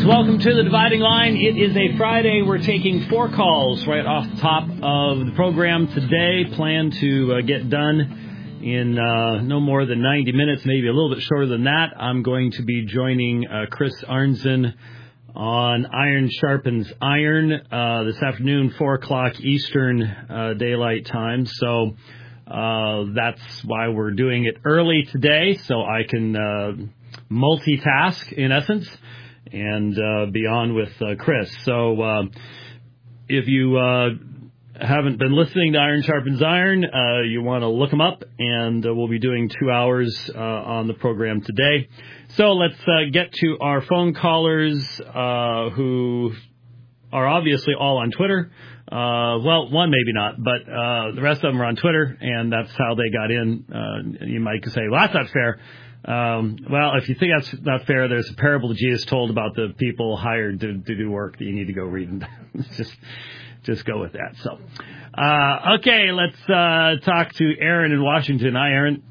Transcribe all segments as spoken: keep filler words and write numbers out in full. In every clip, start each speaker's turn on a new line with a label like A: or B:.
A: Greetings. Welcome to the Dividing Line. It is a Friday. We're taking four calls right off the top of the program today. Plan to uh, get done in uh, no more than ninety minutes, maybe a little bit shorter than that. I'm going to be joining uh, Chris Arnzen on Iron Sharpens Iron uh, this afternoon, four o'clock Eastern uh, Daylight Time. So uh, that's why we're doing it early today, so I can uh, multitask, in essence, and uh, be on with uh, Chris. So uh, if you uh, haven't been listening to Iron Sharpens Iron, uh, you want to look them up, and uh, we'll be doing two hours uh, on the program today. So let's uh, get to our phone callers uh, who are obviously all on Twitter. Uh, well, one maybe not, but uh, the rest of them are on Twitter, and that's how they got in. Uh, you might say, well, that's not fair. Um, well, if you think that's not fair, there's a parable that Jesus told about the people hired to, to do work that you need to go read. And just, just go with that. So, uh, okay, let's uh, talk to Aaron in Washington. Hi, Aaron.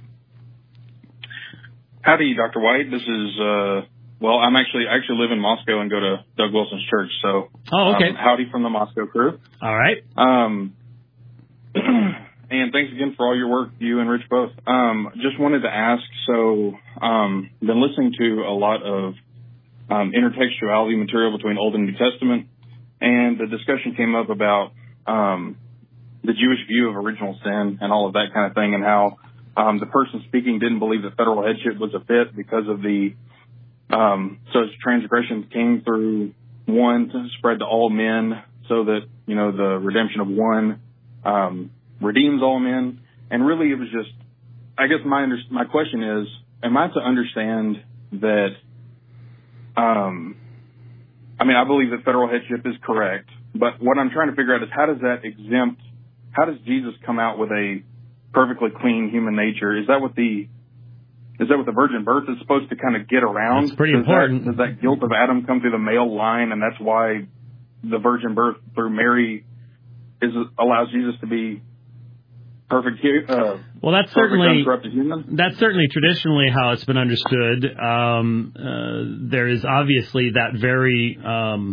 B: Howdy, Doctor White. This is uh, well, I'm actually I actually live in Moscow and go to Doug Wilson's church. So,
A: oh, okay.
B: Um, howdy from the Moscow crew.
A: All right.
B: Um. And thanks again for all your work, you and Rich both. Um, just wanted to ask, so um, been listening to a lot of um, intertextuality material between Old and New Testament, and the discussion came up about um, the Jewish view of original sin and all of that kind of thing, and how um, the person speaking didn't believe that federal headship was a fit because of the, um, so his transgressions came through one to spread to all men, so that, you know, the redemption of one um redeems all men. And really it was just, I guess my under, my question is, am I to understand that, um, I mean, I believe that federal headship is correct, but what I'm trying to figure out is how does that exempt, how does Jesus come out with a perfectly clean human nature? Is that what the, is that what the virgin birth is supposed to kind of get around?
A: That's pretty
B: does
A: important.
B: That, does that guilt of Adam come through the male line, and that's why the virgin birth through Mary is allows Jesus to be perfect? Uh,
A: well, that's certainly that's certainly traditionally how it's been understood. Um, uh, there is obviously that very um,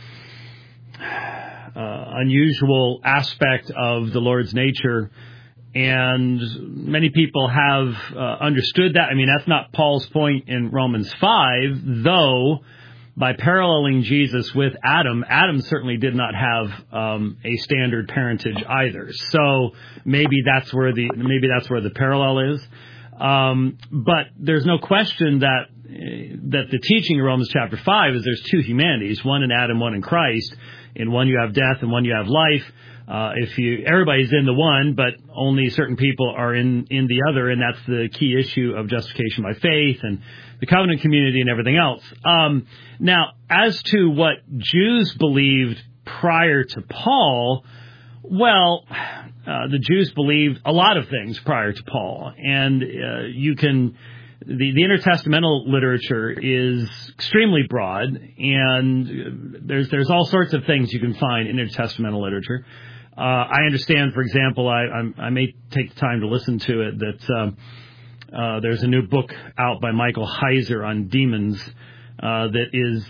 A: uh, unusual aspect of the Lord's nature, and many people have uh, understood that. I mean, that's not Paul's point in Romans five, though. By paralleling Jesus with Adam, Adam certainly did not have um, a standard parentage either. So maybe that's where the maybe that's where the parallel is. Um, but there's no question that that the teaching in Romans chapter five is there's two humanities: one in Adam, one in Christ. In one you have death, and one you have life. Uh, if you everybody's in the one, but only certain people are in in the other, and that's the key issue of justification by faith and the covenant community and everything else. Um, now, as to what Jews believed prior to Paul, well, uh, the Jews believed a lot of things prior to Paul, and uh, you can. The, the intertestamental literature is extremely broad, and there's there's all sorts of things you can find in intertestamental literature. Uh, I understand, for example, I, I'm, I may take the time to listen to it, that um, uh, there's a new book out by Michael Heiser on demons uh, that is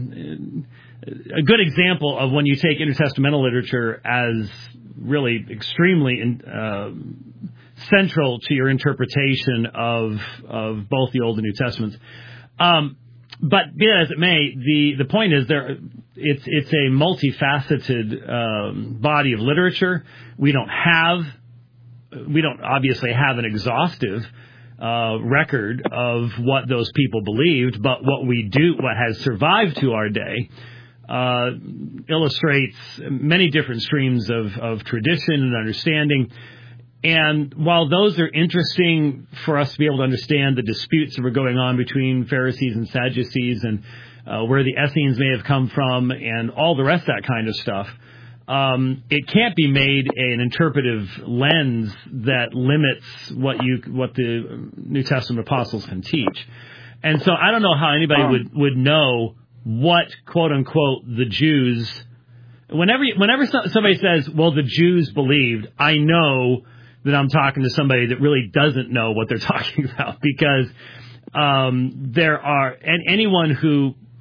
A: uh, a good example of when you take intertestamental literature as really extremely in, uh, central to your interpretation of of both the Old and New Testaments. Um, but be that as it may, the, the point is there it's it's a multifaceted um, body of literature. We don't have we don't obviously have an exhaustive uh, record of what those people believed, but what we do, what has survived to our day, uh, illustrates many different streams of, of tradition and understanding. And while those are interesting for us to be able to understand the disputes that were going on between Pharisees and Sadducees and uh, where the Essenes may have come from and all the rest of that kind of stuff, um, it can't be made an interpretive lens that limits what you what the New Testament apostles can teach. And so I don't know how anybody um, would, would know what, quote unquote, the Jews. Whenever whenever somebody says, "Well, the Jews believed," I know that I'm talking to somebody that really doesn't know what they're talking about, because um, there are, and anyone who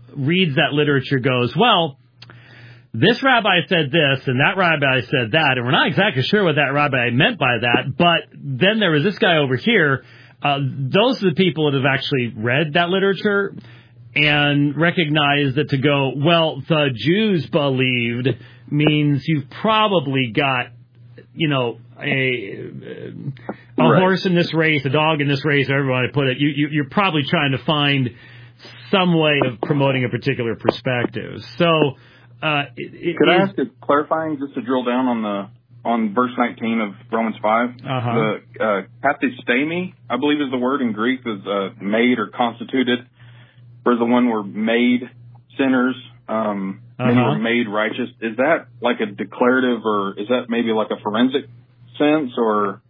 A: reads that literature goes, well, this rabbi said this and that rabbi said that, and we're not exactly sure what that rabbi meant by that, but then there was this guy over here. Uh, those are the people that have actually read that literature and recognize that to go, well, the Jews believed means you've probably got, you know, a a right. horse in this race, a dog in this race, however you want to put it. You, you, you're probably trying to find some way of promoting a particular perspective. So, uh, it, it
B: could I
A: is,
B: ask a clarifying, just to drill down on the on verse nineteen of Romans five?
A: Uh-huh.
B: The uh, kathistemi, I believe, is the word in Greek, is uh, made or constituted. Whereas the one were made sinners, um,
A: uh-huh.
B: many were made righteous. Is that like a declarative, or is that maybe like a forensic sense, or?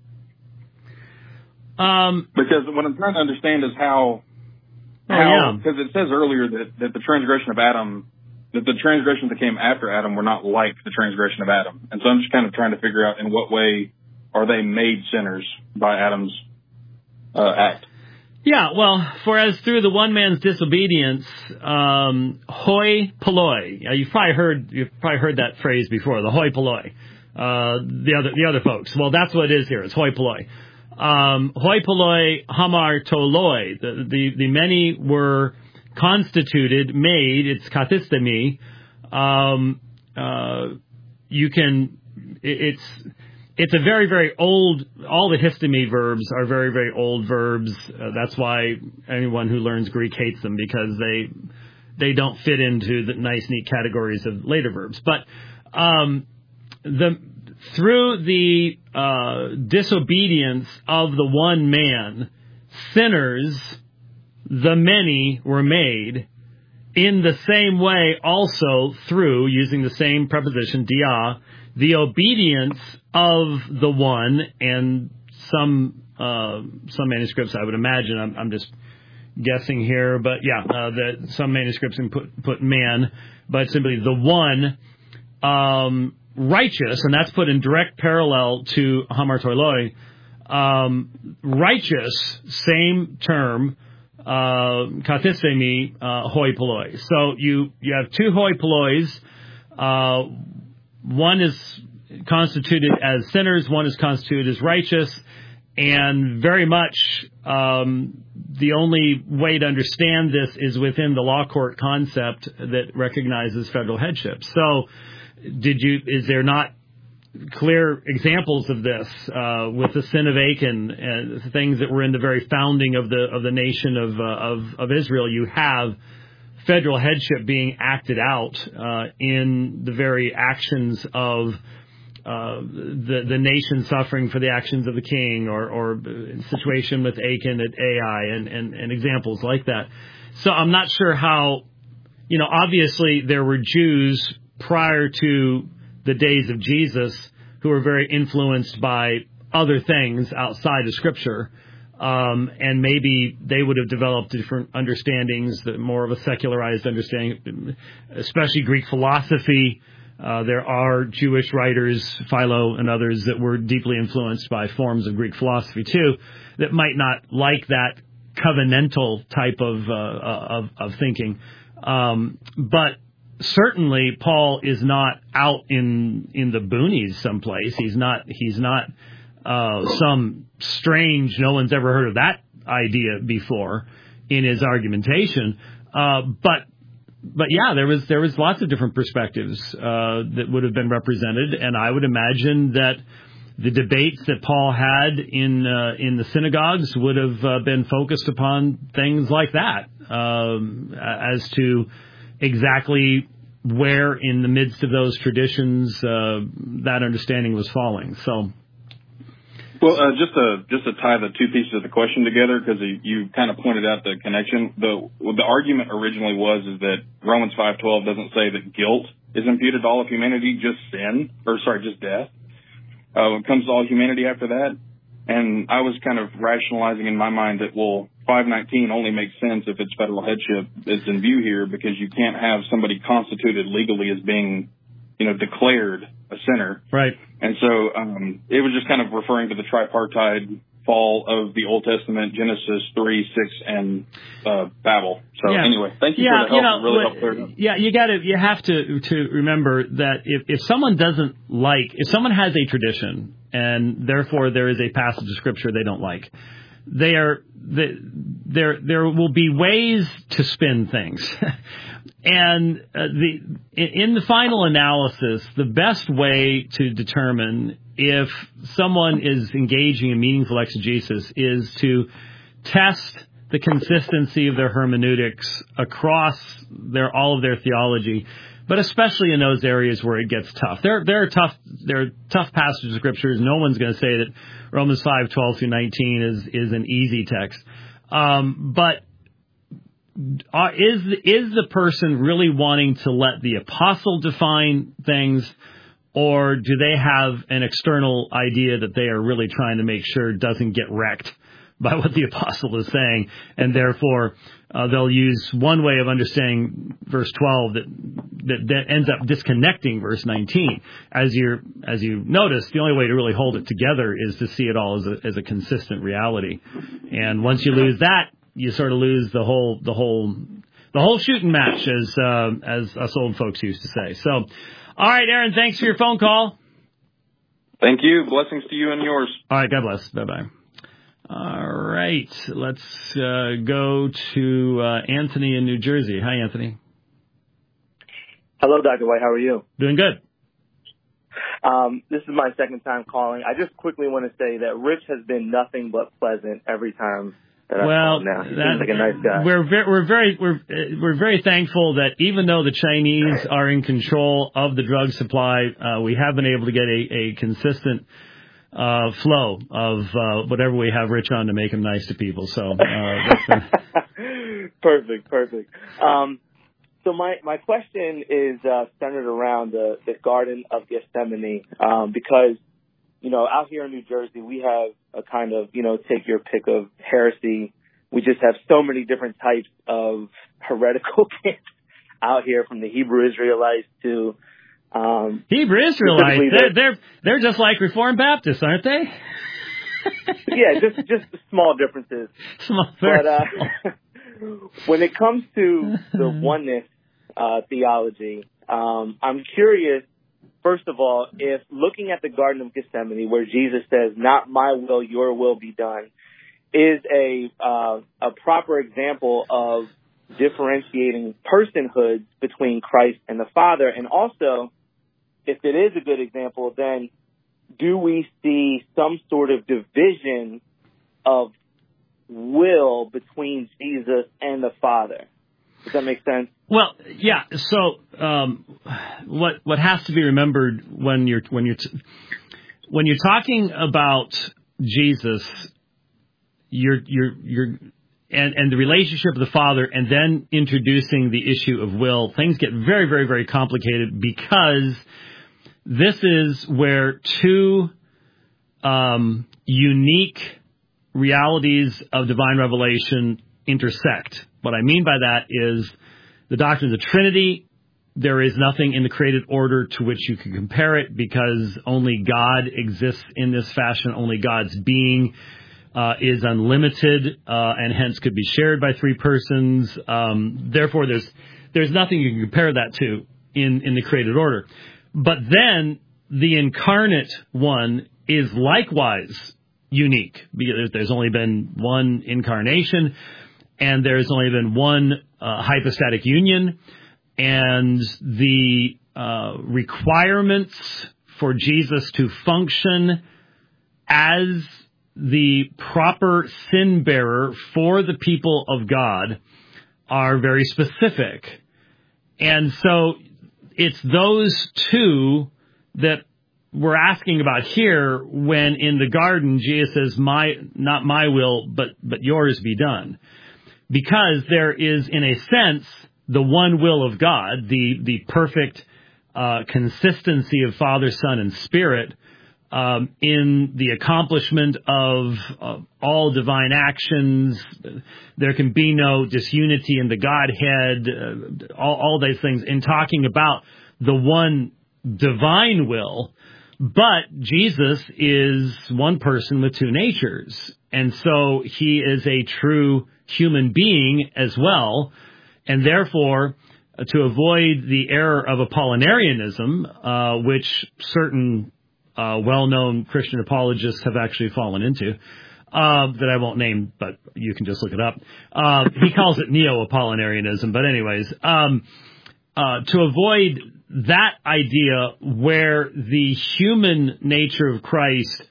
A: Um,
B: because what I'm trying to understand is how,
A: oh,
B: how,
A: yeah.
B: because it says earlier that, that the transgression of Adam, that the transgressions that came after Adam were not like the transgression of Adam. And so I'm just kind of trying to figure out in what way are they made sinners by Adam's uh, act.
A: Yeah, well, for as through the one man's disobedience, um, hoi polloi. Uh, you've probably heard you've probably heard that phrase before, the hoi polloi. Uh, the other the other folks. Well, that's what it is here. It's hoi polloi. Um, hoi polloi hamar toloi. The, the the many were constituted, made. It's kathistemi. Um, uh, you can. It, it's. It's a very, very old, all the histemi verbs are very, very old verbs. Uh, that's why anyone who learns Greek hates them, because they they don't fit into the nice, neat categories of later verbs. But um, the through the uh, disobedience of the one man, sinners, the many were made. In the same way, also through, using the same preposition, dia, the obedience of the one, and some uh, some manuscripts, I would imagine, I'm, I'm just guessing here, but yeah, uh, that some manuscripts can put put man, but simply the one um, righteous, and that's put in direct parallel to hamar toiloi. Um, righteous, same term. Uh, kathistemi, uh, hoi polloi. So you, you have two hoi pollois. Uh, one is constituted as sinners, one is constituted as righteous, and very much, um, the only way to understand this is within the law court concept that recognizes federal headship. So did you, is there not clear examples of this uh, with the sin of Achan and things that were in the very founding of the of the nation of uh, of, of Israel? You have federal headship being acted out uh, in the very actions of uh, the the nation suffering for the actions of the king, or or situation with Achan at Ai, and, and and examples like that. So I'm not sure how, you know, obviously there were Jews prior to the days of Jesus who were very influenced by other things outside of Scripture, um, and maybe they would have developed different understandings, that more of a secularized understanding, especially Greek philosophy. Uh, there are Jewish writers, Philo and others, that were deeply influenced by forms of Greek philosophy too, that might not like that covenantal type of uh, of, of thinking, um, but certainly Paul is not out in in the boonies someplace. He's not he's not uh, some strange, no one's ever heard of that idea before in his argumentation. Uh, but but yeah, there was there was lots of different perspectives uh, that would have been represented, and I would imagine that the debates that Paul had in uh, in the synagogues would have uh, been focused upon things like that, um, as to exactly where in the midst of those traditions uh, that understanding was falling. So,
B: well, uh, just to just to tie the two pieces of the question together, because you, you kind of pointed out the connection. The the argument originally was is that Romans five twelve doesn't say that guilt is imputed to all of humanity, just sin, or sorry, just death. Uh, when it comes to all humanity after that, and I was kind of rationalizing in my mind that, well, five nineteen only makes sense if it's federal headship that's in view here, because you can't have somebody constituted legally as being, you know, declared a sinner.
A: Right.
B: And so um, it was just kind of referring to the tripartite fall of the Old Testament, Genesis three, six, and uh, Babel. So yeah. anyway, thank you
A: yeah,
B: for the help.
A: You know,
B: it really
A: what,
B: helped clear.
A: Yeah, you got to you have to to remember that if if someone doesn't like, if someone has a tradition and therefore there is a passage of Scripture they don't like, they are they, there there will be ways to spin things. And uh, the in the final analysis, the best way to determine if someone is engaging in meaningful exegesis is to test the consistency of their hermeneutics across their all of their theology, but especially in those areas where it gets tough. There, there are tough, there are tough passages of scriptures. No one's going to say that Romans five, twelve through nineteen is is an easy text, um, but. Uh, is is the person really wanting to let the apostle define things, or do they have an external idea that they are really trying to make sure doesn't get wrecked by what the apostle is saying, and therefore uh, they'll use one way of understanding verse twelve that, that that ends up disconnecting verse nineteen. As you as you notice, the only way to really hold it together is to see it all as a, as a consistent reality, and once you lose that, you sort of lose the whole, the whole, the whole shooting match, as uh, as us old folks used to say. So, all right, Aaron, thanks for your phone call.
B: Thank you. Blessings to you and yours.
A: All right, God bless. Bye bye. All right, let's uh, go to uh, Anthony in New Jersey. Hi, Anthony.
C: Hello, Doctor White. How are you?
A: Doing good.
C: Um, this is my second time calling. I just quickly want to say that Rich has been nothing but pleasant every time.
A: Well,
C: now. He
A: that,
C: seems like a nice guy.
A: We're very, we're very we're we're very thankful that even though the Chinese are in control of the drug supply, uh, we have been able to get a, a consistent uh, flow of uh, whatever we have Rich on to make him nice to people. So uh, that's been...
C: perfect, perfect. Um, so my my question is uh, centered around the, the Garden of Gethsemane, um, because. You know, out here in New Jersey, we have a kind of, you know, take your pick of heresy. We just have so many different types of heretical camps out here, from the Hebrew Israelites to um,
A: Hebrew Israelites. They're, they're they're just like Reformed Baptists, aren't they?
C: Yeah, just just small differences.
A: Small,
C: but uh, when it comes to the oneness uh, theology, um, I'm curious. First of all, if looking at the Garden of Gethsemane, where Jesus says, "Not my will, your will be done," is a uh, a proper example of differentiating personhoods between Christ and the Father, and also, if it is a good example, then do we see some sort of division of will between Jesus and the Father? Does that make sense?
A: Well, yeah. So, um, what what has to be remembered when you're when you're t- when you're talking about Jesus, you're you're you're and and the relationship of the Father, and then introducing the issue of will, things get very very very complicated, because this is where two um, unique realities of divine revelation intersect. What I mean by that is the doctrine of the Trinity. There is nothing in the created order to which you can compare it, because only God exists in this fashion. Only God's being uh, is unlimited uh, and hence could be shared by three persons. Um, therefore, there's there's nothing you can compare that to in, in the created order. But then the incarnate one is likewise unique, because there's only been one incarnation, and there's only been one uh, hypostatic union, and the uh, requirements for Jesus to function as the proper sin bearer for the people of God are very specific. And so it's those two that we're asking about here, when in the garden Jesus says, "My, not my will, but but yours be done." Because there is, in a sense, the one will of God, the the perfect uh, consistency of Father, Son, and Spirit um, in the accomplishment of uh, all divine actions. There can be no disunity in the Godhead. Uh, all, all those things in talking about the one divine will. But Jesus is one person with two natures. And so he is a true human being as well. And therefore, uh, to avoid the error of Apollinarianism, uh, which certain uh, well-known Christian apologists have actually fallen into, uh, that I won't name, but you can just look it up. Uh, he calls it Neo-Apollinarianism. But anyways, um, uh, to avoid that idea where the human nature of Christ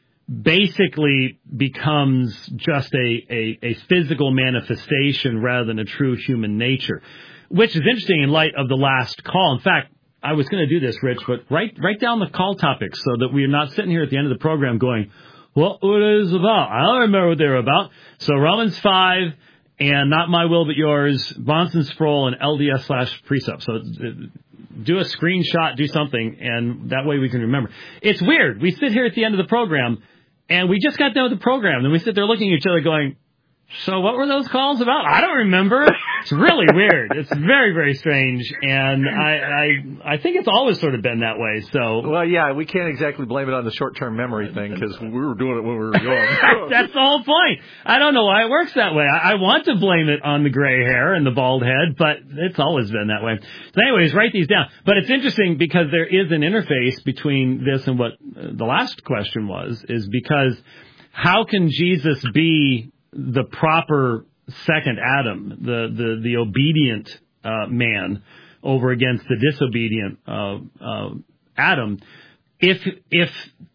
A: basically becomes just a, a, a physical manifestation rather than a true human nature, which is interesting in light of the last call. In fact, I was going to do this, Rich, but write, write down the call topics so that we're not sitting here at the end of the program going, what it is about? I don't remember what they were about. So Romans five and Not My Will But Yours, Bonson Sproul, and L D S slash Precept. So do a screenshot, do something, and that way we can remember. It's weird. We sit here at the end of the program, and we just got done with the program, and we sit there looking at each other going, so what were those calls about? I don't remember. It's really weird. It's very, very strange, and I, I I think it's always sort of been that way. So,
D: well, yeah, we can't exactly blame it on the short-term memory thing because we were doing it when we were young.
A: That's the whole point. I don't know why it works that way. I, I want to blame it on the gray hair and the bald head, but it's always been that way. So anyways, write these down. But it's interesting because there is an interface between this and what the last question was, is because how can Jesus be the proper second Adam, the the, the obedient uh, man over against the disobedient uh, uh, Adam, if if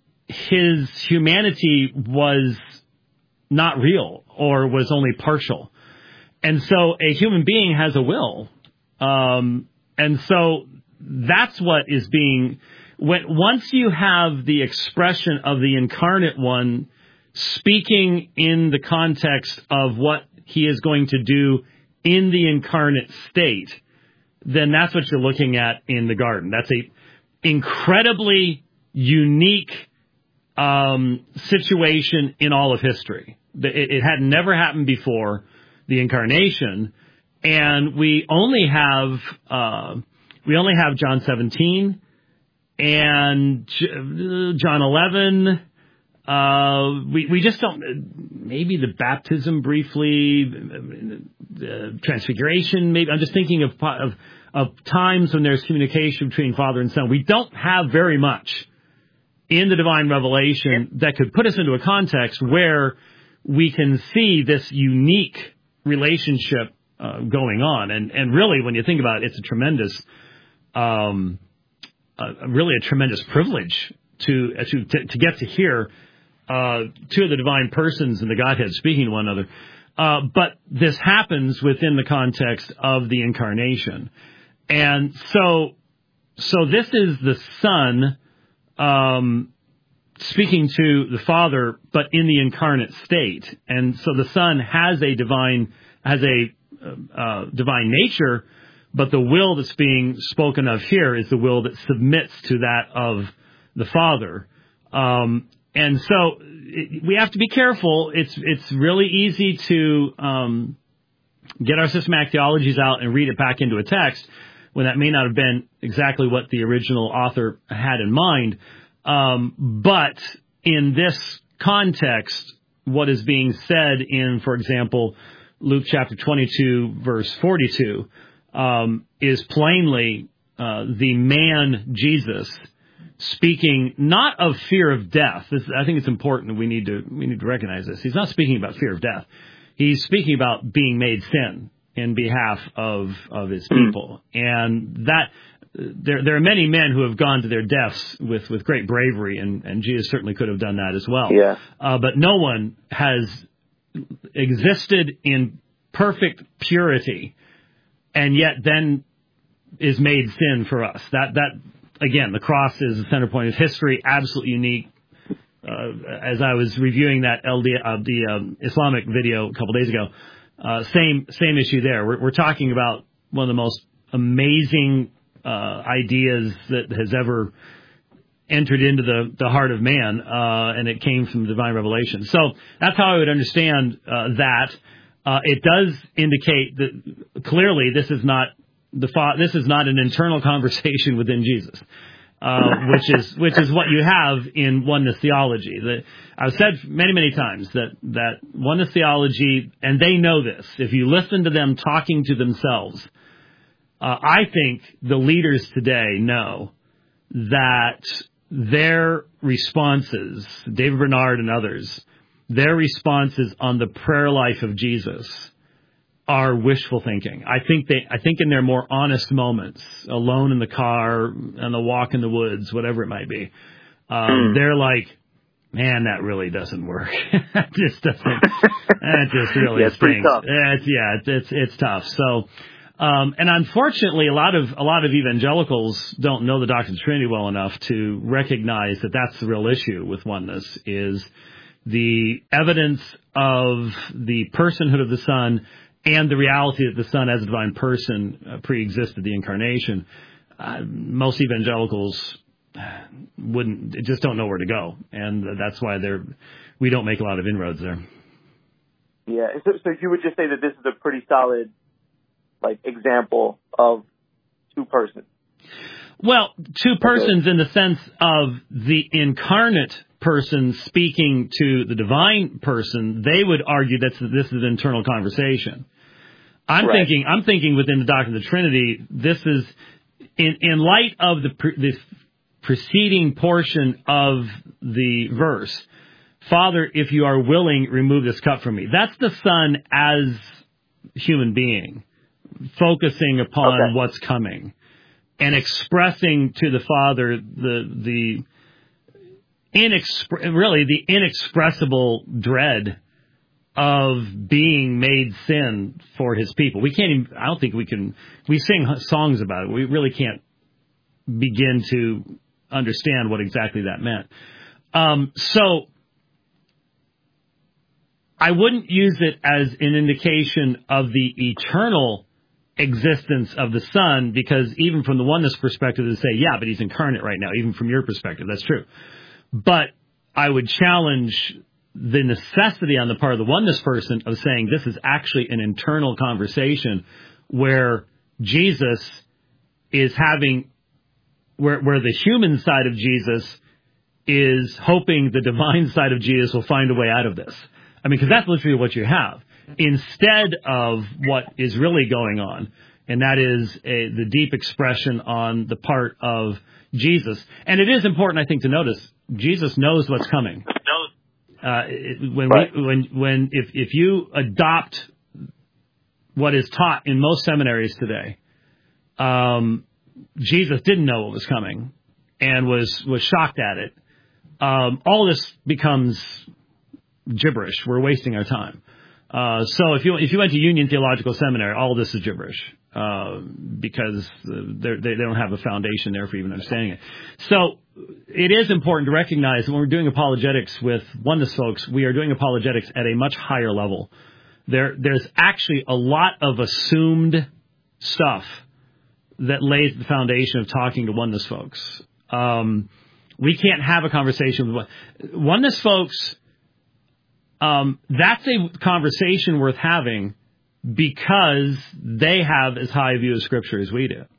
A: his humanity was not real or was only partial? And so a human being has a will. Um, and so that's what is being, when once you have the expression of the incarnate one speaking in the context of what he is going to do in the incarnate state, then that's what you're looking at in the garden. That's a incredibly unique um, situation in all of history. It, it had never happened before, the incarnation, and we only have uh, we only have John seventeen and John eleven. Uh, we, we just don't, maybe the baptism briefly, the transfiguration, maybe. I'm just thinking of, of, of times when there's communication between Father and Son. We don't have very much in the divine revelation that could put us into a context where we can see this unique relationship uh, going on. And, and really, when you think about it, it's a tremendous, um, uh, really a tremendous privilege to, uh, to, to, to get to hear Uh, two of the divine persons in the Godhead speaking to one another. Uh, but this happens within the context of the incarnation. And so, so this is the Son, um, speaking to the Father, but in the incarnate state. And so the Son has a divine, has a, uh, divine nature, but the will that's being spoken of here is the will that submits to that of the Father. Um, And so we have to be careful. It's it's really easy to um, get our systematic theologies out and read it back into a text when that may not have been exactly what the original author had in mind. Um, but in this context, what is being said in, for example, Luke chapter twenty-two, verse forty-two, um, is plainly uh, the man Jesus speaking not of fear of death. This, I think it's important. We need to we need to recognize this. He's not speaking about fear of death. He's speaking about being made sin in behalf of of his people, and that there there are many men who have gone to their deaths with, with great bravery, and, and Jesus certainly could have done that as well.
C: Yeah.
A: Uh, but no one has existed in perfect purity, and yet then is made sin for us. That that. Again, the cross is the center point of history, absolutely unique. Uh, as I was reviewing that L D, uh, the um, Islamic video a couple days ago, uh, same same issue there. We're, we're talking about one of the most amazing uh, ideas that has ever entered into the, the heart of man, uh, and it came from divine revelation. So that's how I would understand uh, that. Uh, it does indicate that clearly this is not The fa- this is not an internal conversation within Jesus. uh, which is which is what you have in oneness theology. That I've said many many times that that oneness theology, and they know this. If you listen to them talking to themselves, uh, I think the leaders today know that their responses, David Bernard and others, their responses on the prayer life of Jesus are wishful thinking. I think they, I think in their more honest moments, alone in the car, on the walk in the woods, whatever it might be, um, mm. they're like, man, that really doesn't work. That just doesn't, that just really
C: yeah, it's pretty tough.
A: It's, yeah, it's, it's, it's tough. So, um, and unfortunately, a lot of, a lot of evangelicals don't know the doctrine of the Trinity well enough to recognize that that's the real issue with oneness, is the evidence of the personhood of the Son and the reality that the Son as a divine person uh, pre-existed the incarnation. Uh, most evangelicals wouldn't, just don't know where to go, and that's why they're we don't make a lot of inroads there.
C: Yeah, so, so you would just say that this is a pretty solid, like, example of two persons.
A: Well, two persons in the sense of the incarnate person speaking to the divine person. They would argue that this is an internal conversation. I'm right. thinking, I'm thinking within the doctrine of the Trinity, this is in in light of the pre, the preceding portion of the verse. Father, if you are willing, remove this cup from me. That's the Son as human being, focusing upon okay. what's coming and expressing to the Father the the inexpre- really the inexpressible dread of being made sin for his people. We can't even, I don't think we can, we sing songs about it. We really can't begin to understand what exactly that meant. Um, so I wouldn't use it as an indication of the eternal existence of the Son, because even from the oneness perspective, they say, yeah, but he's incarnate right now, even from your perspective. That's true. But I would challenge the necessity on the part of the oneness person of saying this is actually an internal conversation where Jesus is having, where, where the human side of Jesus is hoping the divine side of Jesus will find a way out of this. I mean, because that's literally what you have. Instead of what is really going on, and that is a, the deep expression on the part of Jesus. And it is important, I think, to notice, Jesus knows what's coming. Uh, when right. we, when, when, if, if you adopt what is taught in most seminaries today, um, Jesus didn't know what was coming and was, was shocked at it. Um, all this becomes gibberish. We're wasting our time. Uh, so if you, if you went to Union Theological Seminary, all this is gibberish, uh, because they, they don't have a foundation there for even understanding it. So it is important to recognize that when we're doing apologetics with oneness folks, we are doing apologetics at a much higher level. There, there's actually a lot of assumed stuff that lays the foundation of talking to oneness folks. Um, we can't have a conversation with oneness folks. Um, that's a conversation worth having because they have as high a view of Scripture as we do.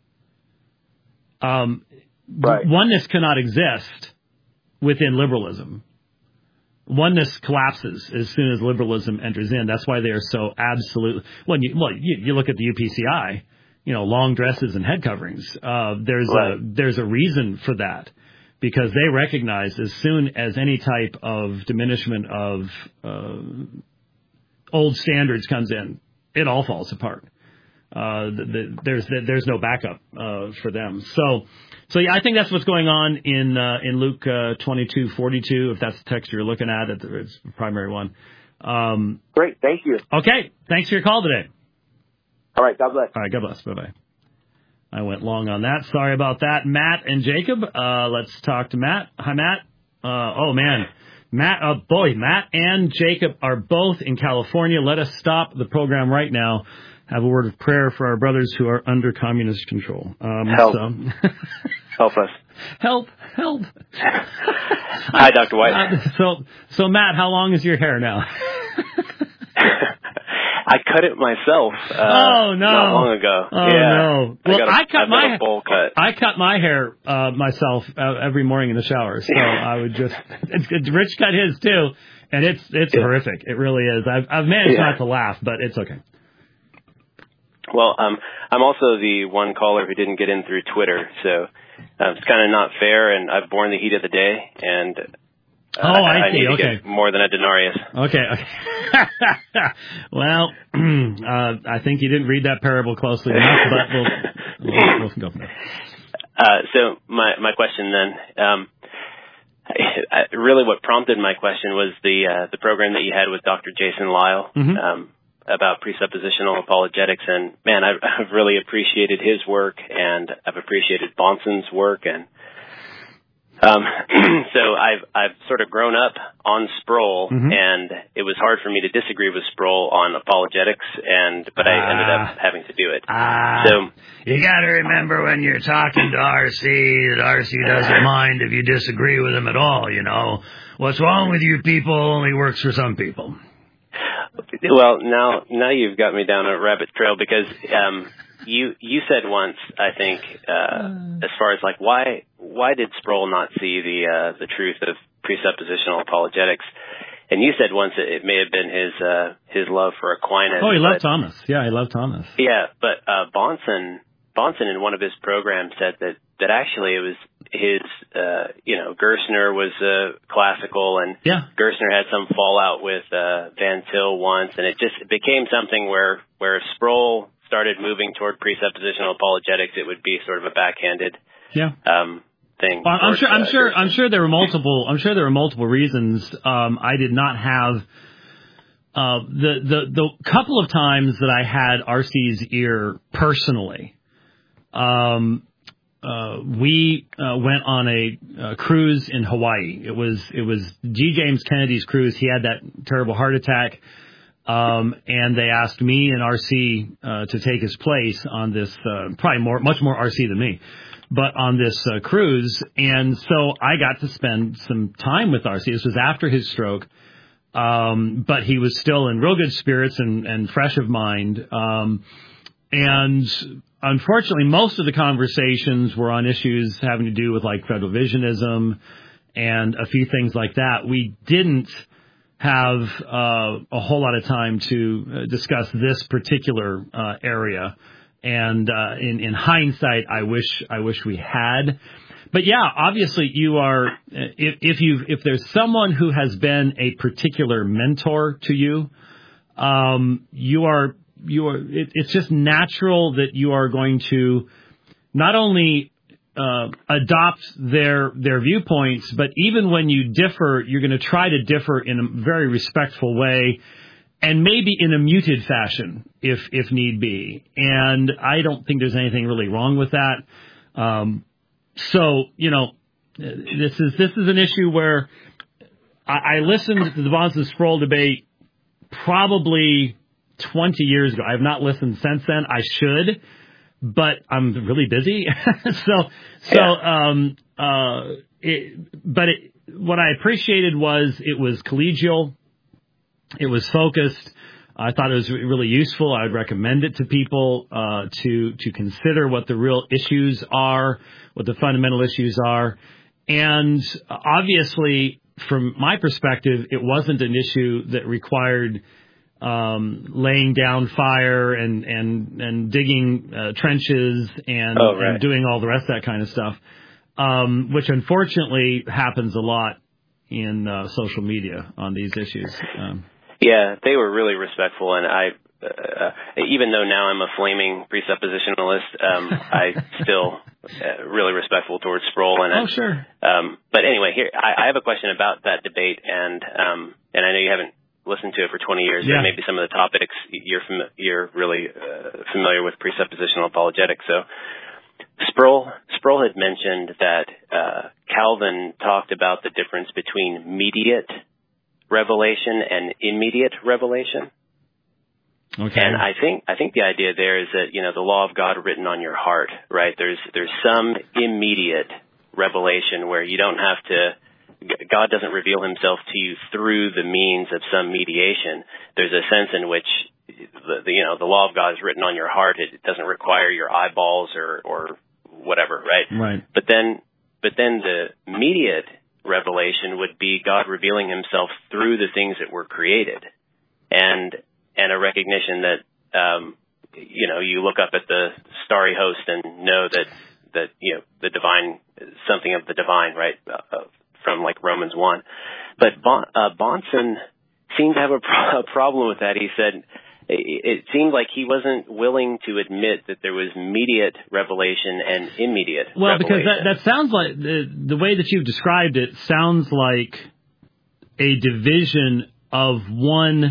A: Um, right. Oneness cannot exist within liberalism. Oneness collapses as soon as liberalism enters in. That's why they are so absolute. Well, you, well, you, you look at the U P C I, you know, long dresses and head coverings. Uh, there's right. a there's a reason for that. Because they recognize as soon as any type of diminishment of uh, old standards comes in, it all falls apart. Uh, the, the, there's the, there's no backup uh, for them. So, so yeah, I think that's what's going on in uh, in Luke uh, twenty-two forty-two. If that's the text you're looking at, it's the primary one. Um,
C: Great, thank you.
A: Okay, thanks for your call today.
C: All right, God bless.
A: All right, God bless. Bye bye. I went long on that. Sorry about that. Matt and Jacob, uh, let's talk to Matt. Hi, Matt. Uh, oh, man. Matt, uh, boy, Matt and Jacob are both in California. Let us stop the program right now. Have a word of prayer for our brothers who are under communist control. Um,
C: help.
A: So.
C: help us.
A: Help. Help.
C: Hi, Doctor White.
A: Uh, so, so, Matt, how long is your hair now?
E: I cut it myself. Uh,
A: oh no!
E: Not long ago.
A: Oh
E: yeah.
A: no! Well,
E: I, got a,
A: I cut
E: I've
A: my
E: got a bowl cut.
A: I cut my hair uh, myself uh, every morning in the shower. So I would just. It's, it's, Rich cut his too, and it's it's yeah. horrific. It really is. I've I've managed yeah. not to laugh, but it's okay.
E: Well, um, I'm also the one caller who didn't get in through Twitter, so uh, it's kind of not fair, and I've borne the heat of the day, and uh,
A: oh, I,
E: I
A: see.
E: need to
A: Okay.
E: get more than a denarius.
A: Okay. okay. Well, uh, I think you didn't read that parable closely enough, but we'll, we'll, we'll go from there.
E: Uh, so my my question then, um, I, really, what prompted my question was the uh, the program that you had with Doctor Jason Lisle. Mm-hmm. Um, about presuppositional apologetics, and man, I've, I've really appreciated his work, and I've appreciated Bahnsen's work, and um, so I've I've sort of grown up on Sproul, mm-hmm. and it was hard for me to disagree with Sproul on apologetics, and but I ah. ended up having to do it.
A: Ah.
E: So
A: you got to remember when you're talking to R C that R C doesn't mind if you disagree with him at all. You know, what's wrong with you people only works for some people.
E: Well, now now you've got me down a rabbit trail because um, you you said once, I think, uh, as far as like why why did Sproul not see the uh, the truth of presuppositional apologetics? And you said once it, it may have been his uh, his love for Aquinas.
A: Oh, he loved but, Thomas. Yeah, he loved Thomas.
E: Yeah, but uh, Bahnsen Bahnsen in one of his programs said that that actually it was his, uh, you know, Gerstner was uh, classical, and
A: yeah.
E: Gerstner had some fallout with uh, Van Til once, and it just became something where where if Sproul started moving toward presuppositional apologetics, it would be sort of a backhanded
A: yeah.
E: um, thing.
A: Well, I'm
E: towards,
A: sure. I'm
E: uh,
A: sure.
E: Gerstner.
A: I'm sure there were multiple. I'm sure there were multiple reasons. Um, I did not have uh, the the the couple of times that I had R C's ear personally. Um, Uh, we uh, went on a uh, cruise in Hawaii. It was it was G. James Kennedy's cruise. He had that terrible heart attack, um, and they asked me and R C uh, to take his place on this. Uh, probably more, much more R C than me, but on this uh, cruise. And so I got to spend some time with R C. This was after his stroke, um, but he was still in real good spirits and, and fresh of mind. Um, and Unfortunately, most of the conversations were on issues having to do with like federal visionism and a few things like that. We didn't have uh, a whole lot of time to uh, discuss this particular uh, area. And uh, in, in hindsight, I wish I wish we had. But yeah, obviously, you are if, if you if there's someone who has been a particular mentor to you, um, you are. You are. It, it's just natural that you are going to not only uh, adopt their their viewpoints, but even when you differ, you're going to try to differ in a very respectful way, and maybe in a muted fashion, if if need be. And I don't think there's anything really wrong with that. Um, so you know, this is this is an issue where I, I listened to the Bahnsen-Sproul debate probably twenty years ago. I have not listened since then. I should, but I'm really busy. so, so,
E: yeah.
A: um, uh, it, but it, what I appreciated was it was collegial. It was focused. I thought it was really useful. I would recommend it to people, uh, to, to consider what the real issues are, what the fundamental issues are. And obviously, from my perspective, it wasn't an issue that required Um, laying down fire and and and digging uh, trenches and,
E: oh, right.
A: and doing all the rest of that kind of stuff, um, which unfortunately happens a lot in uh, social media on these issues. Um,
E: yeah, they were really respectful, and I, uh, even though now I'm a flaming presuppositionalist, um, I still uh, really respectful towards Sproul. And
A: oh, I, sure.
E: Um, but anyway, here I, I have a question about that debate, and um, and I know you haven't listened to it for twenty years,
A: yeah.
E: and maybe some of the topics you're fam- you're really uh, familiar with presuppositional apologetics. So Sproul Sproul had mentioned that uh, Calvin talked about the difference between mediate revelation and immediate revelation.
A: Okay.
E: And I think I think the idea there is that, you know, the law of God written on your heart, right? There's there's some immediate revelation where you don't have to. God doesn't reveal himself to you through the means of some mediation. There's a sense in which the, the you know the law of God is written on your heart. It doesn't require your eyeballs or or whatever, right?
A: Right.
E: But then, but then the immediate revelation would be God revealing Himself through the things that were created, and and a recognition that um, you know you look up at the starry host and know that that you know the divine, something of the divine, right, uh, from like Romans one. But bon, uh, Bahnsen seemed to have a, pro- a problem with that. He said it, it seemed like he wasn't willing to admit that there was immediate revelation and immediate
A: well,
E: revelation.
A: because that, that sounds like, the, the way that you've described it sounds like a division of one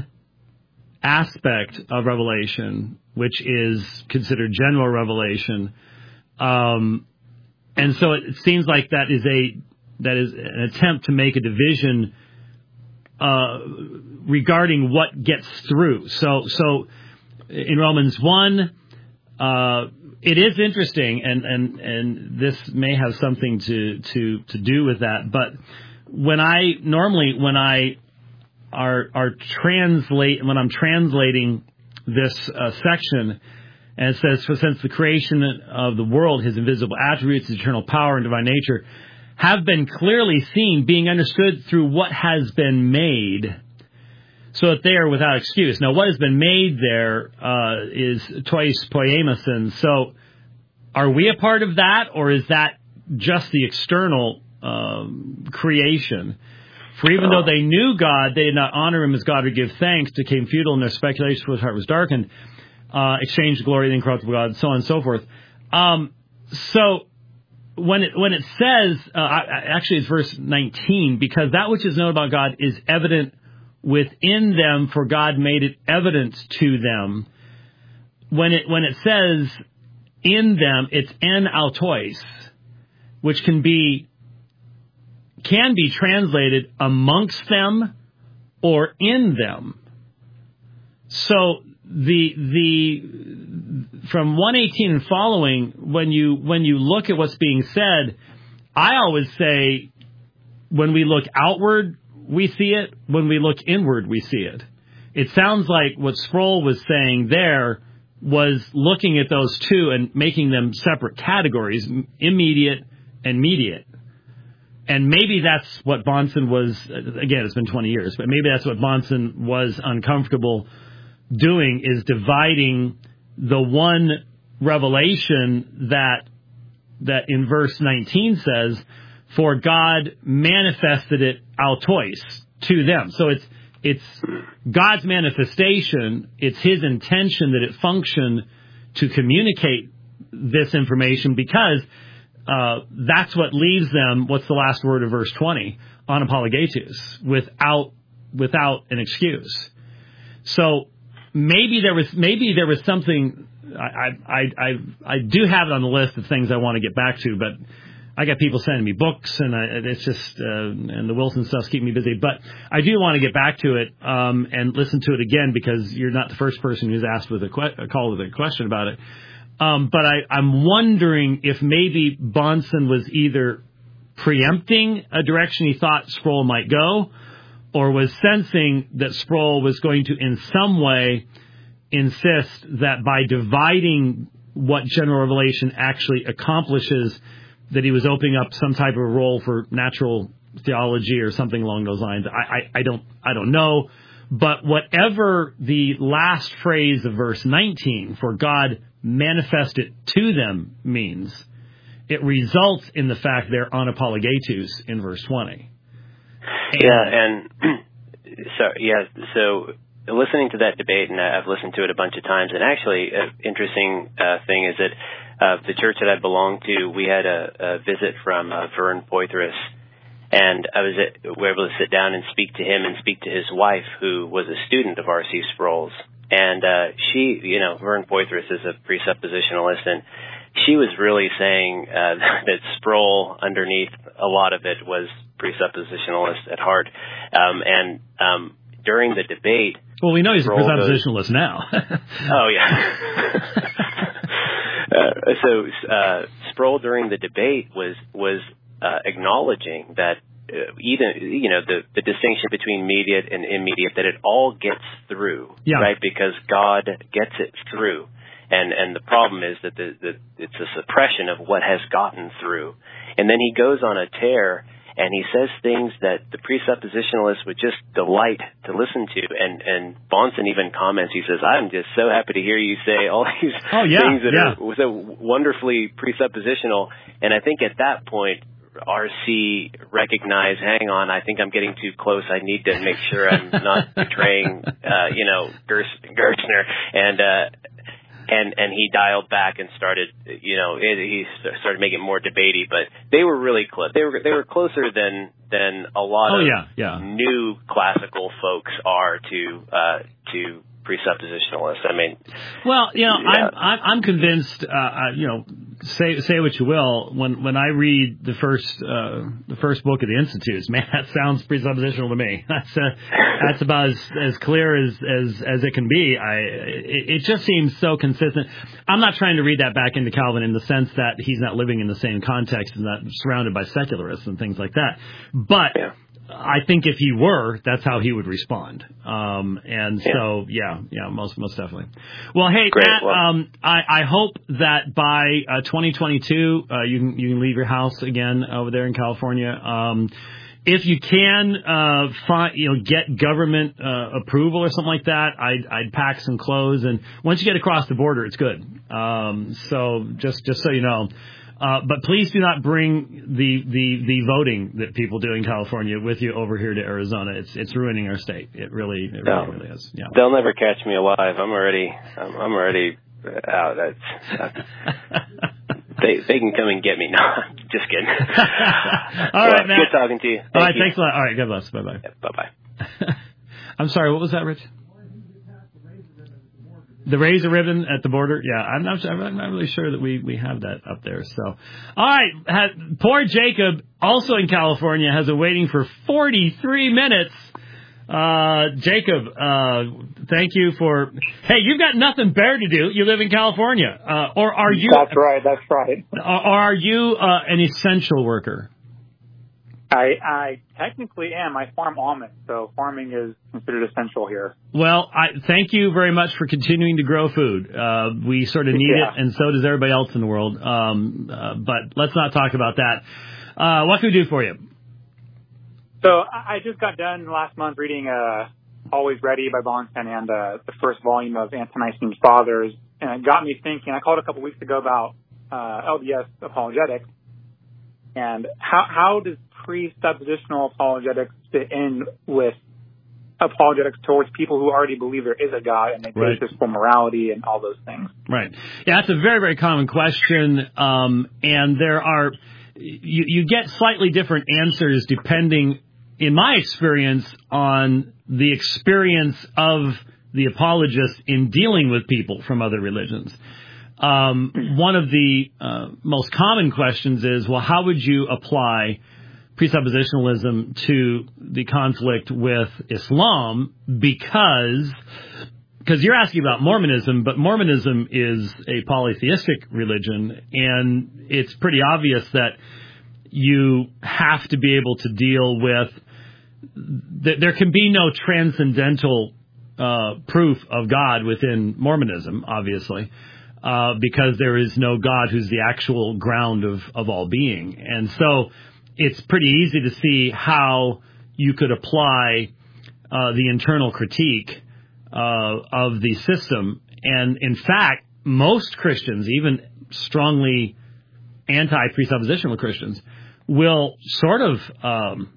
A: aspect of revelation, which is considered general revelation. Um, and so it, it seems like that is a that is an attempt to make a division uh, regarding what gets through. So, so in Romans one, uh, it is interesting, and, and, and this may have something to, to, to do with that. But when I normally when I are are translate when I'm translating this uh, section. And it says, for since the creation of the world, His invisible attributes, His eternal power and divine nature, have been clearly seen, being understood through what has been made, so that they are without excuse. Now, what has been made there uh, is tois poiemasin. So, are we a part of that, or is that just the external um, creation? For even though they knew God, they did not honor Him as God or give thanks, became futile, and their speculation for His heart was darkened. Uh, exchange the glory of the incorruptible God, so on and so forth. Um, so when it when it says, uh, actually it's verse nineteen, because that which is known about God is evident within them, for God made it evident to them. When it when it says in them, it's en autois, which can be can be translated amongst them or in them. So The the from one eighteen and following, when you when you look at what's being said, I always say when we look outward we see it, when we look inward we see it. It sounds like what Sproul was saying there was looking at those two and making them separate categories, immediate and mediate. And maybe that's what Bahnsen was, again, it's been twenty years, but maybe that's what Bahnsen was uncomfortable doing, is dividing the one revelation that that in verse nineteen says, for God manifested it autois, to them. So it's it's God's manifestation, it's His intention that it function to communicate this information, because uh, that's what leaves them, what's the last word of verse twenty? Anapologetus, without without an excuse. So Maybe there was maybe there was something. I, I I I do have it on the list of things I want to get back to, but I got people sending me books, and I, it's just uh, and the Wilson stuff's keeping me busy. But I do want to get back to it um, and listen to it again, because you're not the first person who's asked with a, que- a call with a question about it. Um, but I, I'm wondering if maybe Bahnsen was either preempting a direction he thought Sproul might go, or was sensing that Sproul was going to in some way insist that by dividing what general revelation actually accomplishes, that he was opening up some type of role for natural theology or something along those lines. I, I, I don't I don't know. But whatever the last phrase of verse nineteen, for God manifested to them, means, it results in the fact they're anapologetus in verse twenty.
E: And yeah, and so yeah, so listening to that debate, and I've listened to it a bunch of times, and actually, an interesting uh, thing is that uh, the church that I belong to, we had a, a visit from uh, Vern Poythress, and I was at, we were able to sit down and speak to him and speak to his wife, who was a student of R C Sproul's, and uh, she, you know, Vern Poythress is a presuppositionalist, and she was really saying uh, that Sproul, underneath a lot of it, was presuppositionalist at heart. Um, and um, during the debate...
A: Well, we know he's
E: Sproul
A: a presuppositionalist goes, now.
E: Oh, yeah. uh, so uh, Sproul, during the debate, was was uh, acknowledging that uh, even, you know, the, the distinction between immediate and immediate, that it all gets through,
A: yeah.
E: right? Because God gets it through. And, and the problem is that the, the, it's a suppression of what has gotten through. And then he goes on a tear and he says things that the presuppositionalists would just delight to listen to. And, and Bahnsen even comments, he says, I'm just so happy to hear you say all these
A: oh, yeah,
E: things that
A: yeah.
E: are so wonderfully presuppositional. And I think at that point, R C recognized, hang on, I think I'm getting too close. I need to make sure I'm not betraying, uh, you know, Gerstner. And, uh, And and he dialed back and started, you know, he started making it more debatey. But they were really close. They were they were closer than than a lot
A: oh,
E: of
A: yeah, yeah.
E: new classical folks are to uh, to presuppositionalists. I mean,
A: well, you know,
E: yeah.
A: I'm I'm convinced. Uh, I, you know, say say what you will. When when I read the first uh, the first book of the Institutes, man, that sounds presuppositional to me. That's uh, that's about as, as clear as, as as it can be. I it, it just seems so consistent. I'm not trying to read that back into Calvin in the sense that he's not living in the same context and not surrounded by secularists and things like that. But
E: yeah.
A: I think if he were, that's how he would respond. Um, and
E: yeah.
A: so, yeah, yeah, most most definitely. Well, hey,
E: Great.
A: Matt,
E: Well,
A: um, I, I hope that by uh, twenty twenty-two, uh, you can you can leave your house again over there in California. Um, if you can, uh, find, you know, get government uh, approval or something like that, I'd, I'd pack some clothes, and once you get across the border, it's good. Um, so just just so you know. Uh, but please do not bring the, the, the voting that people do in California with you over here to Arizona. It's it's ruining our state. It really it
E: no,
A: really, really is. Yeah.
E: They'll never catch me alive. I'm already I'm, I'm already out. That's, that's they they can come and get me. No, just kidding.
A: All
E: well,
A: right, Matt.
E: Good talking to you. Thank
A: All right,
E: you.
A: thanks a lot. All right, God bless. Bye bye.
E: Yeah, bye bye.
A: I'm sorry. What was that, Rich? The razor ribbon at the border? Yeah, I'm not, I'm not really sure that we, we have that up there. So, all right. Ha, poor Jacob, also in California, has been waiting for forty-three minutes. Uh, Jacob, uh, thank you for, hey, you've got nothing better to do. You live in California. Uh, or are you?
F: That's right. That's right.
A: Or are you uh, an essential worker?
F: I, I technically am. I farm almonds, so farming is considered essential here.
A: Well, I thank you very much for continuing to grow food. Uh, we sort of need
F: yeah.
A: it, and so does everybody else in the world. Um, uh, but let's not talk about that. Uh, what can we do for you?
F: So I just got done last month reading uh, Always Ready by Bahnsen and uh, the first volume of Ante-Nicene Fathers, and it got me thinking. I called a couple weeks ago about uh, L D S apologetics, and how how does presuppositional apologetics fit in with apologetics towards people who already believe there is a God and they
A: right.
F: basis for morality and all those things.
A: Right. Yeah, that's a very, very common question. Um, and there are, you, you get slightly different answers depending, in my experience, on the experience of the apologist in dealing with people from other religions. Um, one of the uh, most common questions is, well, how would you apply presuppositionalism to the conflict with Islam? Because because you're asking about Mormonism, but Mormonism is a polytheistic religion, and it's pretty obvious that you have to be able to deal with th- there can be no transcendental uh, proof of God within Mormonism, obviously. Uh, because there is no God who's the actual ground of, of all being. And so it's pretty easy to see how you could apply uh, the internal critique uh, of the system. And in fact, most Christians, even strongly anti-presuppositional Christians, will sort of, um,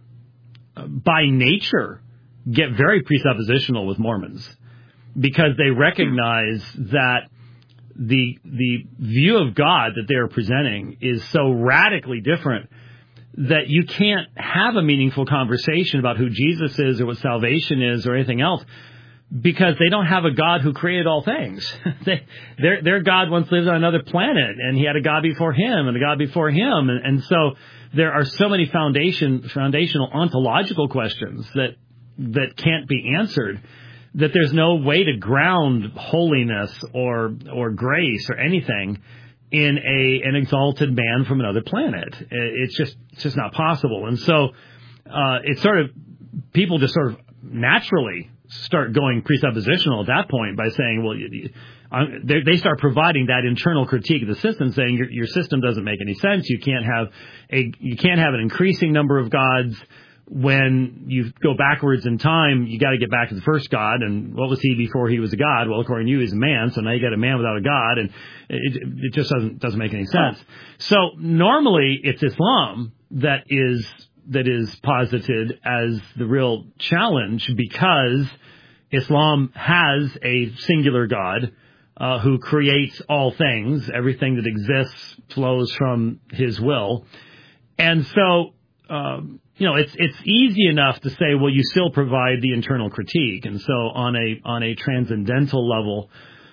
A: by nature, get very presuppositional with Mormons because they recognize that the the view of God that they are presenting is so radically different that you can't have a meaningful conversation about who Jesus is or what salvation is or anything else because they don't have a God who created all things. they, their their God once lived on another planet, and he had a God before him and a God before him. And, and so there are so many foundation foundational ontological questions that that can't be answered, that there's no way to ground holiness or or grace or anything in a an exalted man from another planet. It's just it's just not possible. And so uh, it's sort of, people just sort of naturally start going presuppositional at that point by saying, well, you, they, they start providing that internal critique of the system, saying your, your system doesn't make any sense. You can't have a, you can't have an increasing number of gods. When you go backwards in time, you got to get back to the first God. And what was he before he was a God? Well, according to you, he's a man. So now you got a man without a God, and it, it just doesn't doesn't make any sense. So normally it's Islam that is that is posited as the real challenge, because Islam has a singular God uh, who creates all things. Everything that exists flows from his will, and so. Um, You know, it's it's easy enough to say, well, you still provide the internal critique, and so on a on a transcendental level,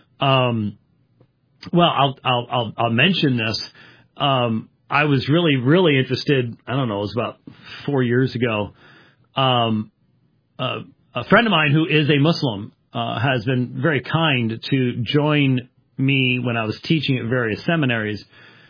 A: um, well, I'll I'll I'll, I'll mention this. Um, I was really really interested. I don't know, it was about four years ago. Um, uh, a friend of mine who is a Muslim uh, has been very kind to join me when I was teaching at various seminaries.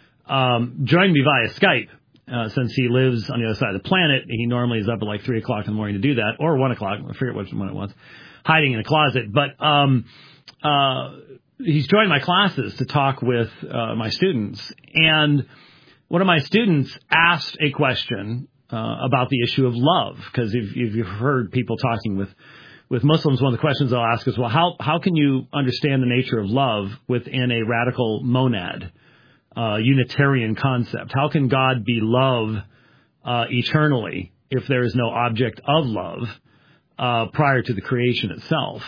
A: Um, joined me via Skype. Uh, since he lives on the other side of the planet, he normally is up at like three o'clock in the morning to do that, or one o'clock, I forget which one it was, hiding in a closet. But um, uh, he's joined my classes to talk with uh, my students. And one of my students asked a question uh, about the issue of love, because if, if you've heard people talking with, with Muslims, one of the questions they'll ask is, well, how, how can you understand the nature of love within a radical monad? Uh, Unitarian concept. How can God be love uh, eternally if there is no object of love uh, prior to the creation itself?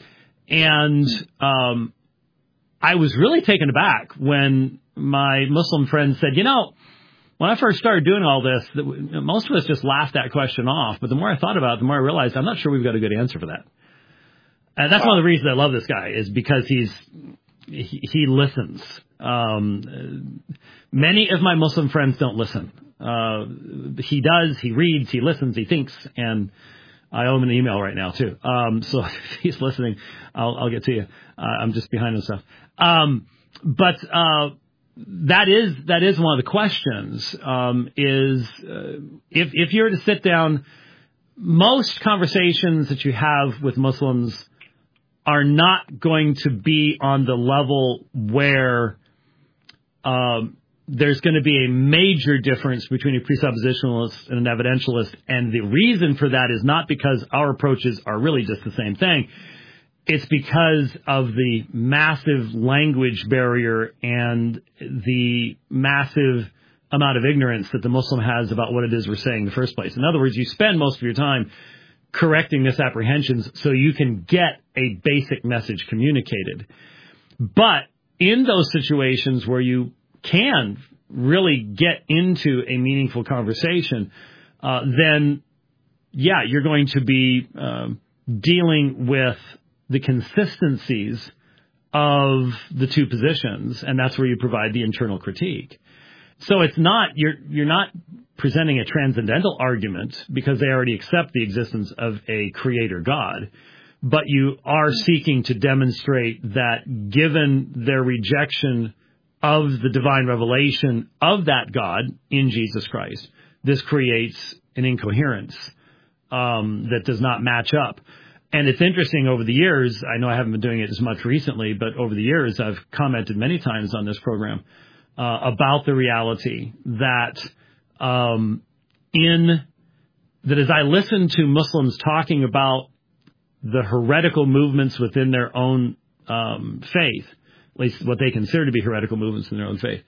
A: And um, I was really taken aback when my Muslim friend said, you know, when I first started doing all this, most of us just laughed that question off. But the more I thought about it, the more I realized I'm not sure we've got a good answer for that. And that's one of the reasons I love this guy, is because he's he, he listens. Um, many of my Muslim friends don't listen. Uh, he does, he reads, he listens, he thinks, and I owe him an email right now too. Um, so if he's listening, I'll, I'll get to you. Uh, I'm just behind on stuff. Um, but, uh, that is, that is one of the questions, um, is, uh, if, if you're to sit down, most conversations that you have with Muslims are not going to be on the level where Um, there's going to be a major difference between a presuppositionalist and an evidentialist, and the reason for that is not because our approaches are really just the same thing. It's because of the massive language barrier and the massive amount of ignorance that the Muslim has about what it is we're saying in the first place. In other words, you spend most of your time correcting misapprehensions so you can get a basic message communicated. But in those situations where you can really get into a meaningful conversation, uh, then, yeah, you're going to be um, dealing with the consistencies of the two positions, and that's where you provide the internal critique. So it's not, you're you're not presenting a transcendental argument because they already accept the existence of a creator God. But you are seeking to demonstrate that given their rejection of the divine revelation of that God in Jesus Christ, this creates an incoherence um, that does not match up. And it's interesting, over the years, I know I haven't been doing it as much recently, but over the years I've commented many times on this program uh, about the reality that um, in that as I listen to Muslims talking about the heretical movements within their own um, faith, at least what they consider to be heretical movements in their own faith,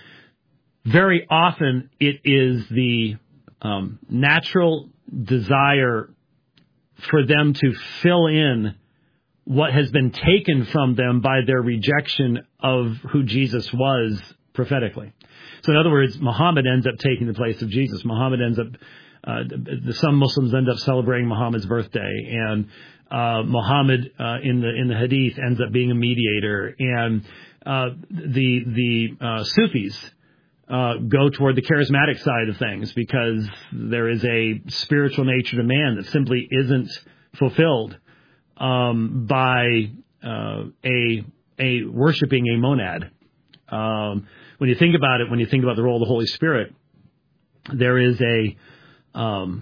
A: very often it is the um, natural desire for them to fill in what has been taken from them by their rejection of who Jesus was prophetically. So in other words, Muhammad ends up taking the place of Jesus. Muhammad ends up, uh, some Muslims end up celebrating Muhammad's birthday, and Uh, Muhammad uh, in the in the Hadith ends up being a mediator, and uh, the the uh, Sufis uh, go toward the charismatic side of things because there is a spiritual nature to man that simply isn't fulfilled um, by uh, a a worshiping a monad. Um, when you think about it, when you think about the role of the Holy Spirit, there is a um,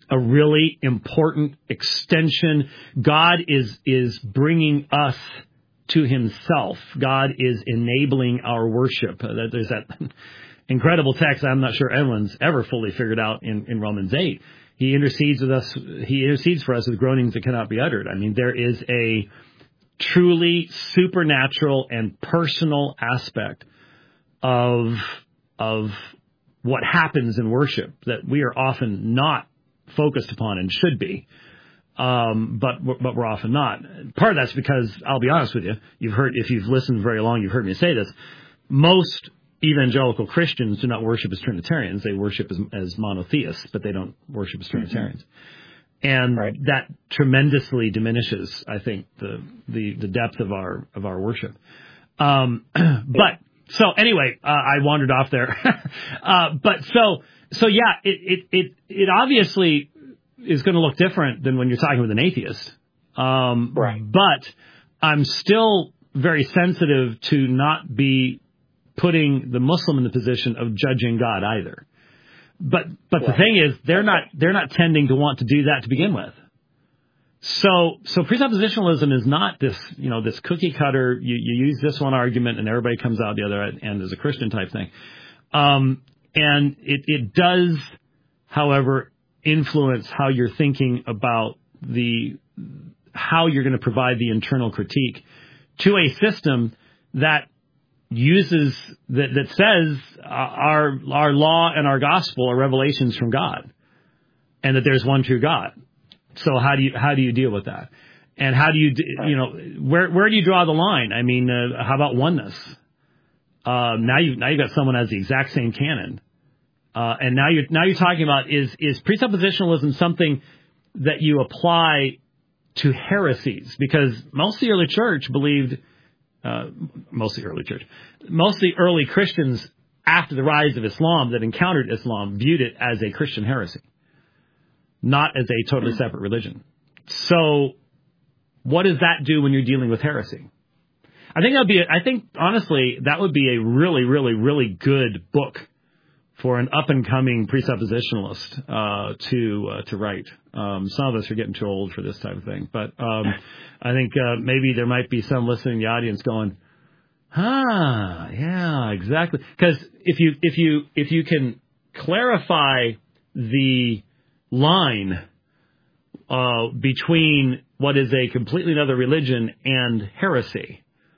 A: a really important extension. God is is bringing us to himself. God is enabling our worship. Uh, there's that incredible text I'm not sure anyone's ever fully figured out in, in Romans eight. He intercedes with us. He intercedes for us with groanings that cannot be uttered. I mean, there is a truly supernatural and personal aspect of of what happens in worship that we are often not focused upon and should be. Um, but but we're often not. Part of that's because, I'll be honest with you, you've heard, if you've listened very long, you've heard me say this. Most evangelical Christians do not worship as Trinitarians. They worship as, as monotheists, but they don't worship as Trinitarians. Mm-hmm. And right. that tremendously diminishes, I think, the, the, the depth of our of our worship. Um, but so anyway, uh, I wandered off there. uh, but so so yeah, it it it, it obviously is going to look different than when you're talking with an atheist. Um,
F: right.
A: But I'm still very sensitive to not be putting the Muslim in the position of judging God either. But but right. the thing is, they're okay. not they're not tending to want to do that to begin with. So so presuppositionalism is not this, you know, this cookie cutter. You, you use this one argument and everybody comes out the other end as a Christian type thing. Um, and it, it does, however, influence how you're thinking about the how you're going to provide the internal critique to a system that uses that that says uh, our our law and our gospel are revelations from God, and that there's one true God. So how do you how do you deal with that? And how do you you know where where do you draw the line? I mean, uh, how about oneness? Uh, now you now you've got someone who has the exact same canon. Uh, and now you're now you're talking about is is presuppositionalism something that you apply to heresies? Because most of the early church believed, uh, most of the early church, most of the early Christians after the rise of Islam that encountered Islam viewed it as a Christian heresy, not as a totally separate religion. So, what does that do when you're dealing with heresy? I think that'd be. A, I think honestly that would be a really, really, really good book for an up-and-coming presuppositionalist uh, to uh, to write. Um, some of us are getting too old for this type of thing, but um, I think uh, maybe there might be some listening in the audience going, "Huh, yeah, exactly." Because if you if you if you can clarify the line uh, between what is a completely another religion and heresy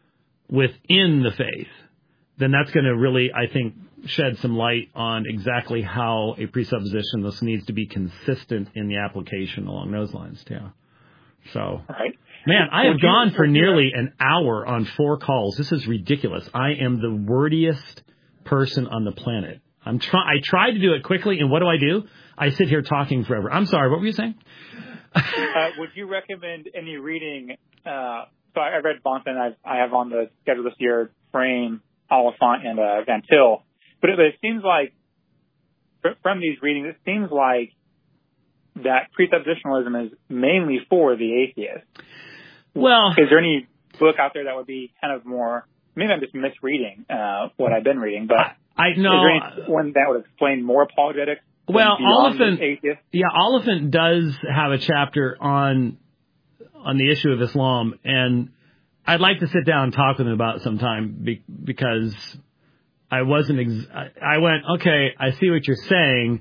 A: within the faith, then that's going to really, I think, shed some light on exactly how a presuppositionalist needs to be consistent in the application along those lines, too. So,
F: right.
A: man, I have gone for nearly an hour on four calls. This is ridiculous. I am the wordiest person on the planet. I'm try- I tried to do it quickly, and what do I do? I sit here talking forever. I'm sorry, what were you saying?
F: uh, would you recommend any reading? Uh, so I read Bonson. I, I have on the schedule this year Frame, Oliphant, and uh, Van Til. But it, it seems like, from these readings, it seems like that presuppositionalism is mainly for the atheist.
A: Well,
F: is there any book out there that would be kind of more, maybe I'm just misreading uh, what I've been reading, but
A: I, I know,
F: is there any one that would explain more apologetics?
A: Well, Oliphant, yeah, Oliphant does have a chapter on on the issue of Islam, and I'd like to sit down and talk with him about it sometime be, because I wasn't. Ex- I went, okay, I see what you're saying,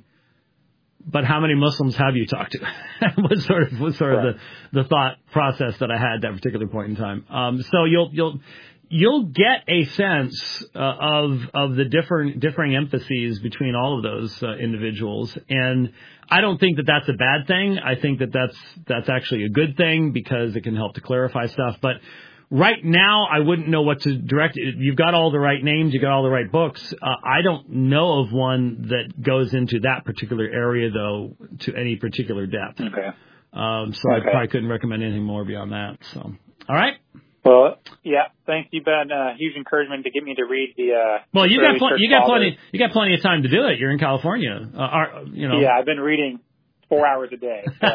A: but how many Muslims have you talked to? was sort of was sort right. of the, the thought process that I had at that particular point in time. Um, so you'll you'll. You'll get a sense uh, of of the different differing emphases between all of those uh, individuals, and I don't think that that's a bad thing. I think that that's that's actually a good thing because it can help to clarify stuff. But right now, I wouldn't know what to direct. You've got all the right names, you've got all the right books. Uh, I don't know of one that goes into that particular area, though, to any particular depth.
F: Okay.
A: Um, so okay. I probably couldn't recommend anything more beyond that. So, all right.
F: Well, yeah, thanks. You've been a huge encouragement to get me to read the. Uh,
A: well, you got pl- you got plenty you got plenty of time to do it. You're in California, uh, are, you know.
F: Yeah, I've been reading four hours a day, so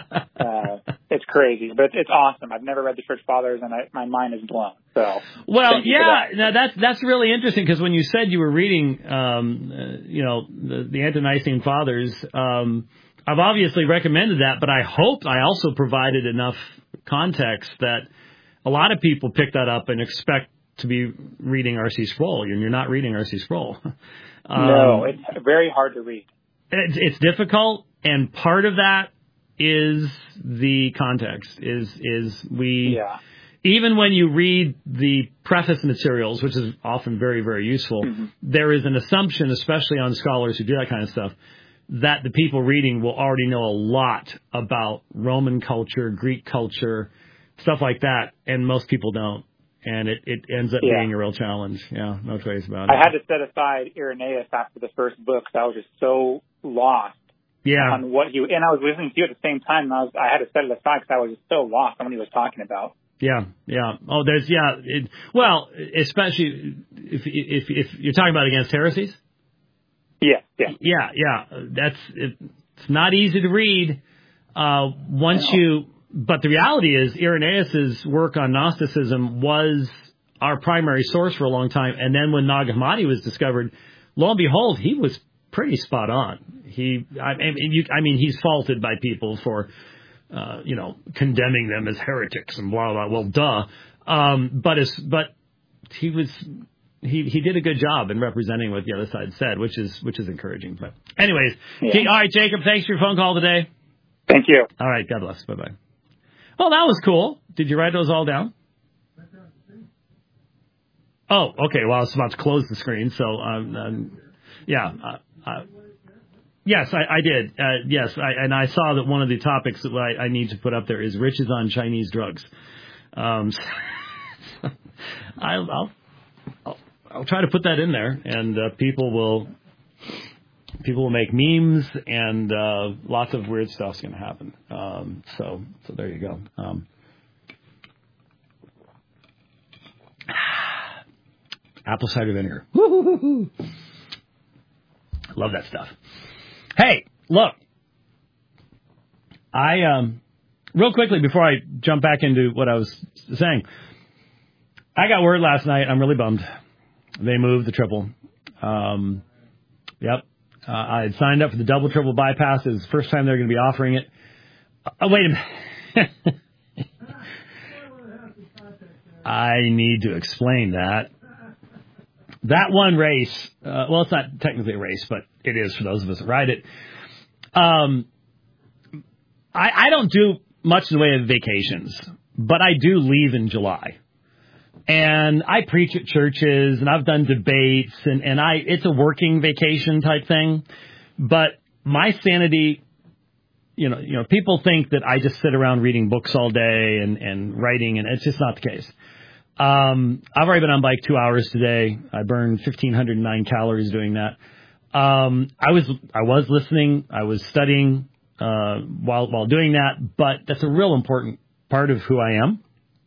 F: uh, it's crazy, but it's awesome. I've never read the Church Fathers, and I, my mind is blown. So.
A: Well, yeah, now that's that's really interesting because when you said you were reading, um, uh, you know, the, the Ante-Nicene Fathers. Um, I've obviously recommended that, but I hope I also provided enough context that a lot of people pick that up and expect to be reading R C Sproul, and you're not reading R C Sproul. um,
F: no, it's very hard to read.
A: It's, it's difficult, and part of that is the context. Is is we
F: yeah.
A: even when you read the preface materials, which is often very very useful, mm-hmm. there is an assumption, especially on scholars who do that kind of stuff, that the people reading will already know a lot about Roman culture, Greek culture, stuff like that, and most people don't. And it, it ends up
F: yeah.
A: being a real challenge. Yeah, no trace about it.
F: I had to set aside Irenaeus after the first book because I was just so lost
A: yeah.
F: on what he, and I was listening to you at the same time, and I was, I had to set it aside because I was just so lost on what he was talking about.
A: Yeah, yeah. Oh, there's, yeah. It, well, especially if, if, if you're talking about against heresies.
F: Yeah, yeah.
A: Yeah, yeah. That's, it, it's not easy to read. Uh, once you, but the reality is Irenaeus' work on Gnosticism was our primary source for a long time. And then when Nag Hammadi was discovered, lo and behold, he was pretty spot on. He, I, I, mean, you, I mean, he's faulted by people for, uh, you know, condemning them as heretics and blah, blah, blah. Well, duh. Um, but it's, but he was, he, he did a good job in representing what the other side said, which is, which is encouraging. But anyways, yeah. All right, Jacob, thanks for your phone call today.
F: Thank you.
A: All right. God bless. Bye-bye. Well, that was cool. Did you write those all down? Oh, okay. Well, I was about to close the screen, so um, um yeah, uh, uh, yes, I, I did. Uh, yes, I, and I saw that one of the topics that I, I need to put up there is riches on Chinese drugs. Um, so I'll, I'll, I'll I'll try to put that in there, and uh, people will people will make memes, and uh, lots of weird stuff's going to happen. Um, so so there you go. Um, Apple cider vinegar. Woo-hoo-hoo-hoo. Love that stuff. Hey, look. I, um, real quickly before I jump back into what I was saying, I got word last night. I'm really bummed. They moved the triple. Um, yep. Uh, I had signed up for the double triple bypass. It was the first time they're going to be offering it. Oh, wait a minute. I need to explain that. That one race, uh, well, it's not technically a race, but it is for those of us that ride it. Um, I, I don't do much in the way of vacations, but I do leave in July. And I preach at churches, and I've done debates, and, and I it's a working vacation type thing. But my sanity, you know, you know, people think that I just sit around reading books all day and, and writing, and it's just not the case. Um, I've already been on bike two hours today. I burned one thousand five hundred nine calories doing that. Um, I was, I was listening. I was studying, uh, while, while doing that, but that's a real important part of who I am.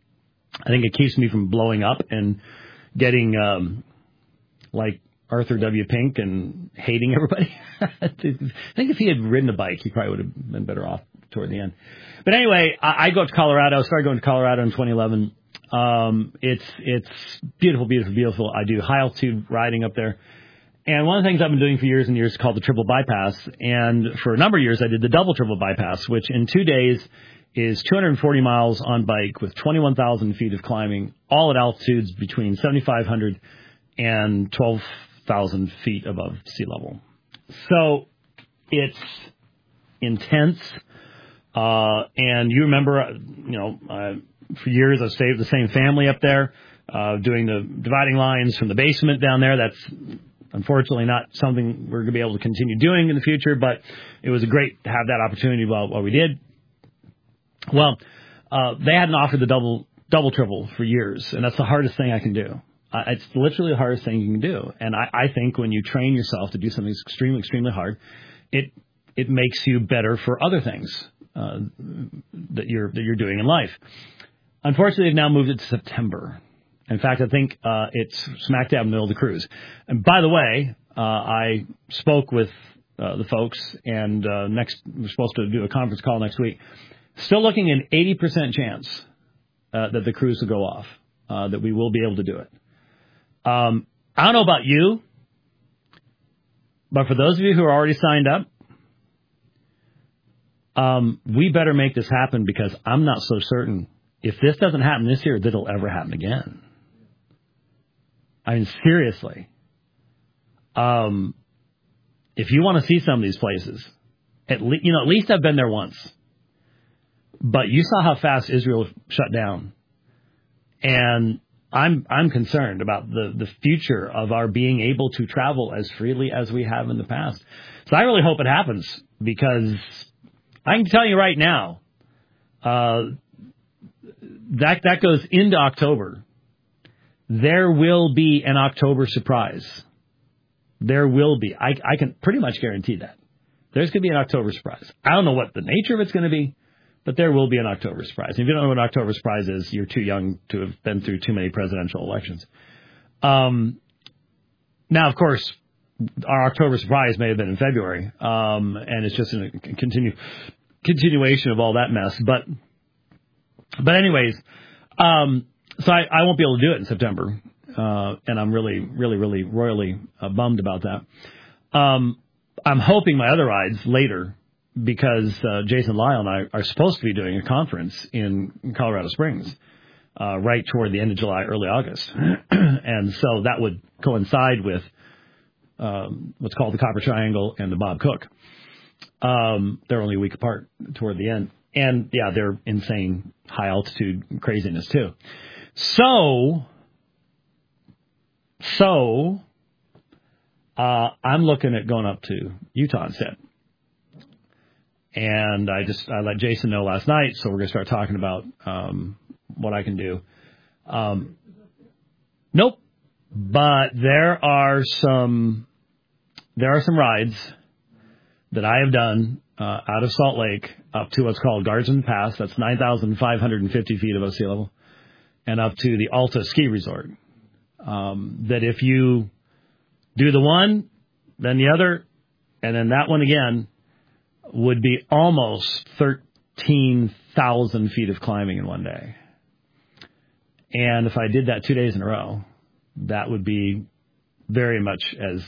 A: I think it keeps me from blowing up and getting, um, like Arthur W. Pink and hating everybody. I think if he had ridden a bike, he probably would have been better off toward the end. But anyway, I, I go to Colorado. I started going to Colorado in twenty eleven. Um, it's, it's beautiful, beautiful, beautiful. I do high altitude riding up there. And one of the things I've been doing for years and years is called the triple bypass. And for a number of years, I did the double triple bypass, which in two days is two hundred forty miles on bike with twenty-one thousand feet of climbing, all at altitudes between seventy-five hundred and twelve thousand feet above sea level. So it's intense. Uh, and you remember, you know, uh, for years, I've stayed with the same family up there, uh, doing the dividing lines from the basement down there. That's unfortunately not something we're going to be able to continue doing in the future, but it was great to have that opportunity while, while we did. Well, uh, they hadn't offered the double, double triple for years, and that's the hardest thing I can do. Uh, it's literally the hardest thing you can do. And I, I think when you train yourself to do something that's extremely, extremely hard, it, it makes you better for other things, uh, that you're, that you're doing in life. Unfortunately, they've now moved it to September. In fact, I think uh, it's smack dab in the middle of the cruise. And by the way, uh, I spoke with uh, the folks, and uh, next we're supposed to do a conference call next week. Still looking at an eighty percent chance uh, that the cruise will go off, uh, that we will be able to do it. Um, I don't know about you, but for those of you who are already signed up, Um, we better make this happen because I'm not so certain if this doesn't happen this year that it'll ever happen again. I mean, seriously. Um, if you want to see some of these places, at least, you know, at least I've been there once. But you saw how fast Israel shut down. And I'm I'm concerned about the, the future of our being able to travel as freely as we have in the past. So I really hope it happens because I can tell you right now, uh, that that goes into October. There will be an October surprise. There will be. I, I can pretty much guarantee that. There's going to be an October surprise. I don't know what the nature of it's going to be, but there will be an October surprise. If you don't know what an October surprise is, you're too young to have been through too many presidential elections. Um, now, of course, our October surprise may have been in February, um, and it's just a continue, continuation of all that mess. But, but anyways, um, so I, I won't be able to do it in September, uh, and I'm really, really, really royally uh, bummed about that. Um, I'm hoping my other rides later, because uh, Jason Lyle and I are supposed to be doing a conference in Colorado Springs uh, right toward the end of July, early August. And so that would coincide with um, what's called the Copper Triangle and the Bob Cook. Um, they're only a week apart toward the end. And, yeah, they're insane high-altitude craziness, too. So, so uh, I'm looking at going up to Utah instead. And I just I let Jason know last night, so we're going to start talking about um, what I can do. Um, nope, but there are some there are some rides that I have done uh, out of Salt Lake up to what's called Guardsman Pass. That's nine thousand five hundred fifty feet above sea level, and up to the Alta Ski Resort. Um, that if you do the one, then the other, and then that one again, would be almost thirteen thousand feet of climbing in one day. And if I did that two days in a row, that would be very much as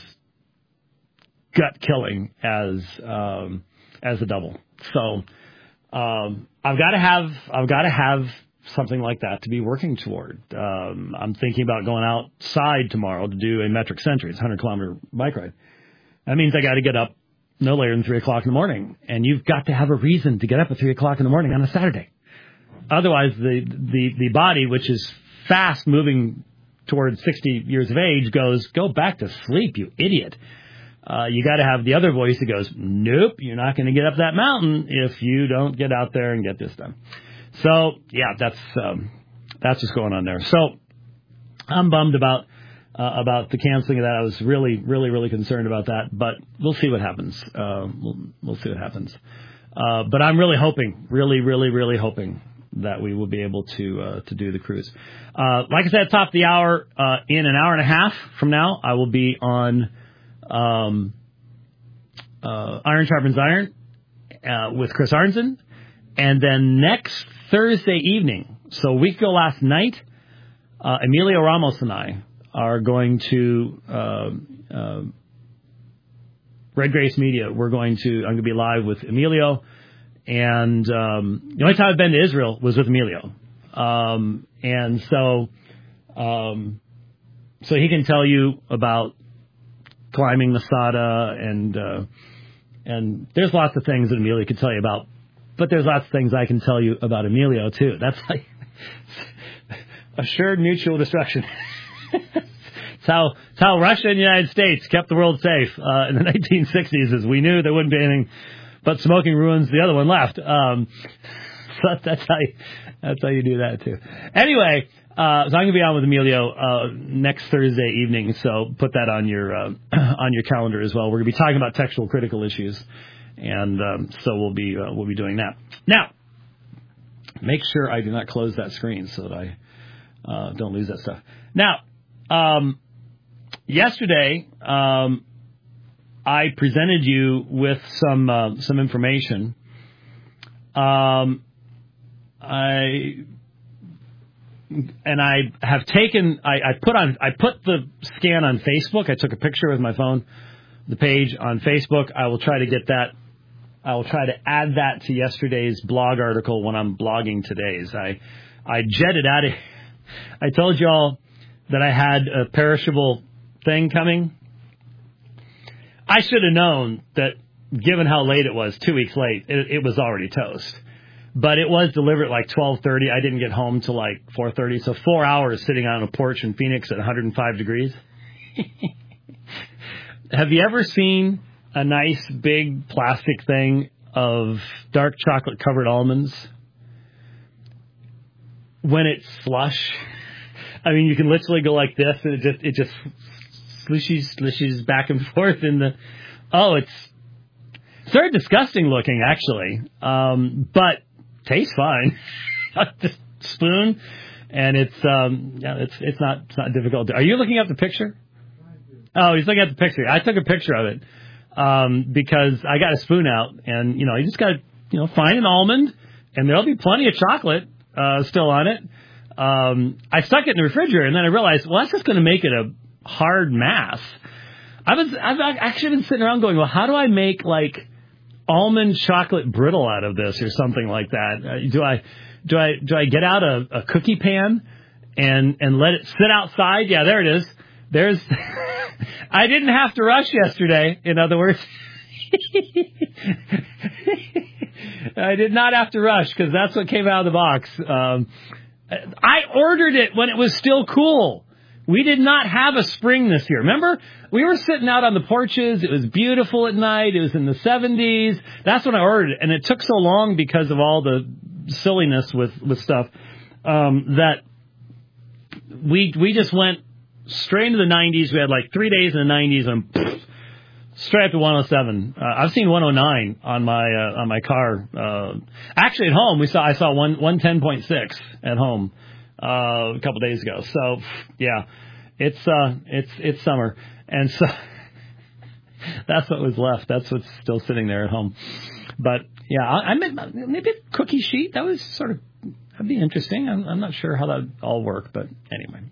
A: gut-killing as um, as a double. So um, I've got to have I've got to have something like that to be working toward. Um, I'm thinking about going outside tomorrow to do a metric century. It's a hundred kilometer bike ride. That means I got to get up no later than three o'clock in the morning, and you've got to have a reason to get up at three o'clock in the morning on a Saturday. Otherwise, the the the body, which is fast moving towards sixty years of age, goes, go back to sleep, you idiot. Uh, you got to have the other voice that goes, nope, you're not going to get up that mountain if you don't get out there and get this done. So yeah, that's um, that's what's going on there. So I'm bummed about. Uh, about the canceling of that. I was really, really, really concerned about that, but we'll see what happens. Uh, we'll, we'll see what happens. Uh, but I'm really hoping, really, really, really hoping that we will be able to uh, to do the cruise. Uh, like I said, top of the hour, uh, in an hour and a half from now, I will be on um, uh, Iron Sharpens Iron uh, with Chris Arnzen. And then next Thursday evening, so a week ago last night, uh, Emilio Ramos and I are going to uh, uh, Red Grace Media. We're going to, I'm going to be live with Emilio. And um, the only time I've been to Israel was with Emilio. Um, and so um, so he can tell you about climbing Masada, and uh, and there's lots of things that Emilio can tell you about. But there's lots of things I can tell you about Emilio, too. That's like assured mutual destruction. It's how, it's how Russia and the United States kept the world safe uh, in the nineteen sixties, as we knew there wouldn't be anything but smoking ruins. The other one left. Um, so that's how you, that's how you do that, too. Anyway, uh, so I'm going to be on with Emilio uh, next Thursday evening, so put that on your uh, on your calendar as well. We're going to be talking about textual critical issues, and um, so we'll be uh, we'll be doing that. Now, make sure I do not close that screen so that I uh, don't lose that stuff. Now, Um, yesterday, um, I presented you with some uh, some information. Um, I and I have taken. I, I put on. I put the scan on Facebook. I took a picture with my phone, the page on Facebook. I will try to get that I will try to add that to yesterday's blog article when I'm blogging today's. I I jetted out of. I told y'all that I had a perishable thing coming. I should have known that, given how late it was, two weeks late, it, it was already toast. But it was delivered at like twelve thirty. I didn't get home till like four thirty. So four hours sitting on a porch in Phoenix at one hundred five degrees. Have you ever seen a nice big plastic thing of dark chocolate covered almonds? When it's slush, I mean, you can literally go like this, and it just it just slishes slishes back and forth in the. Oh, it's it's very disgusting looking, actually, um, but tastes fine. Just spoon, and it's um, yeah, it's it's not it's not difficult. Are you looking at the picture? Oh, he's looking at the picture. I took a picture of it. Um, because I got a spoon out, and, you know, you just got to, you know, find an almond, and there'll be plenty of chocolate uh, still on it. Um, I stuck it in the refrigerator, and then I realized, well, that's just going to make it a hard mass. I was, I've actually been sitting around going, well, how do I make, like, almond chocolate brittle out of this or something like that? Uh, do I do I, do I get out a, a cookie pan and, and let it sit outside? Yeah, there it is. There's... I didn't have to rush yesterday, in other words. I did not have to rush because that's what came out of the box. Um, I ordered it when it was still cool. We did not have a spring this year. Remember? We were sitting out on the porches. It was beautiful at night. It was in the seventies. That's when I ordered it. And it took so long because of all the silliness with, with stuff um, that we we just went straight into the nineties. We had like three days in the nineties and pff, straight up to one oh seven. Uh, I've seen one oh nine on my uh, on my car. Uh, actually, at home we saw I saw one one ten point six at home uh, a couple days ago. So yeah, it's uh, it's it's summer, and so that's what was left. That's what's still sitting there at home. But yeah, I, I meant maybe a cookie sheet. That was sort of that'd be interesting. I'm, I'm not sure how that all work, but anyway.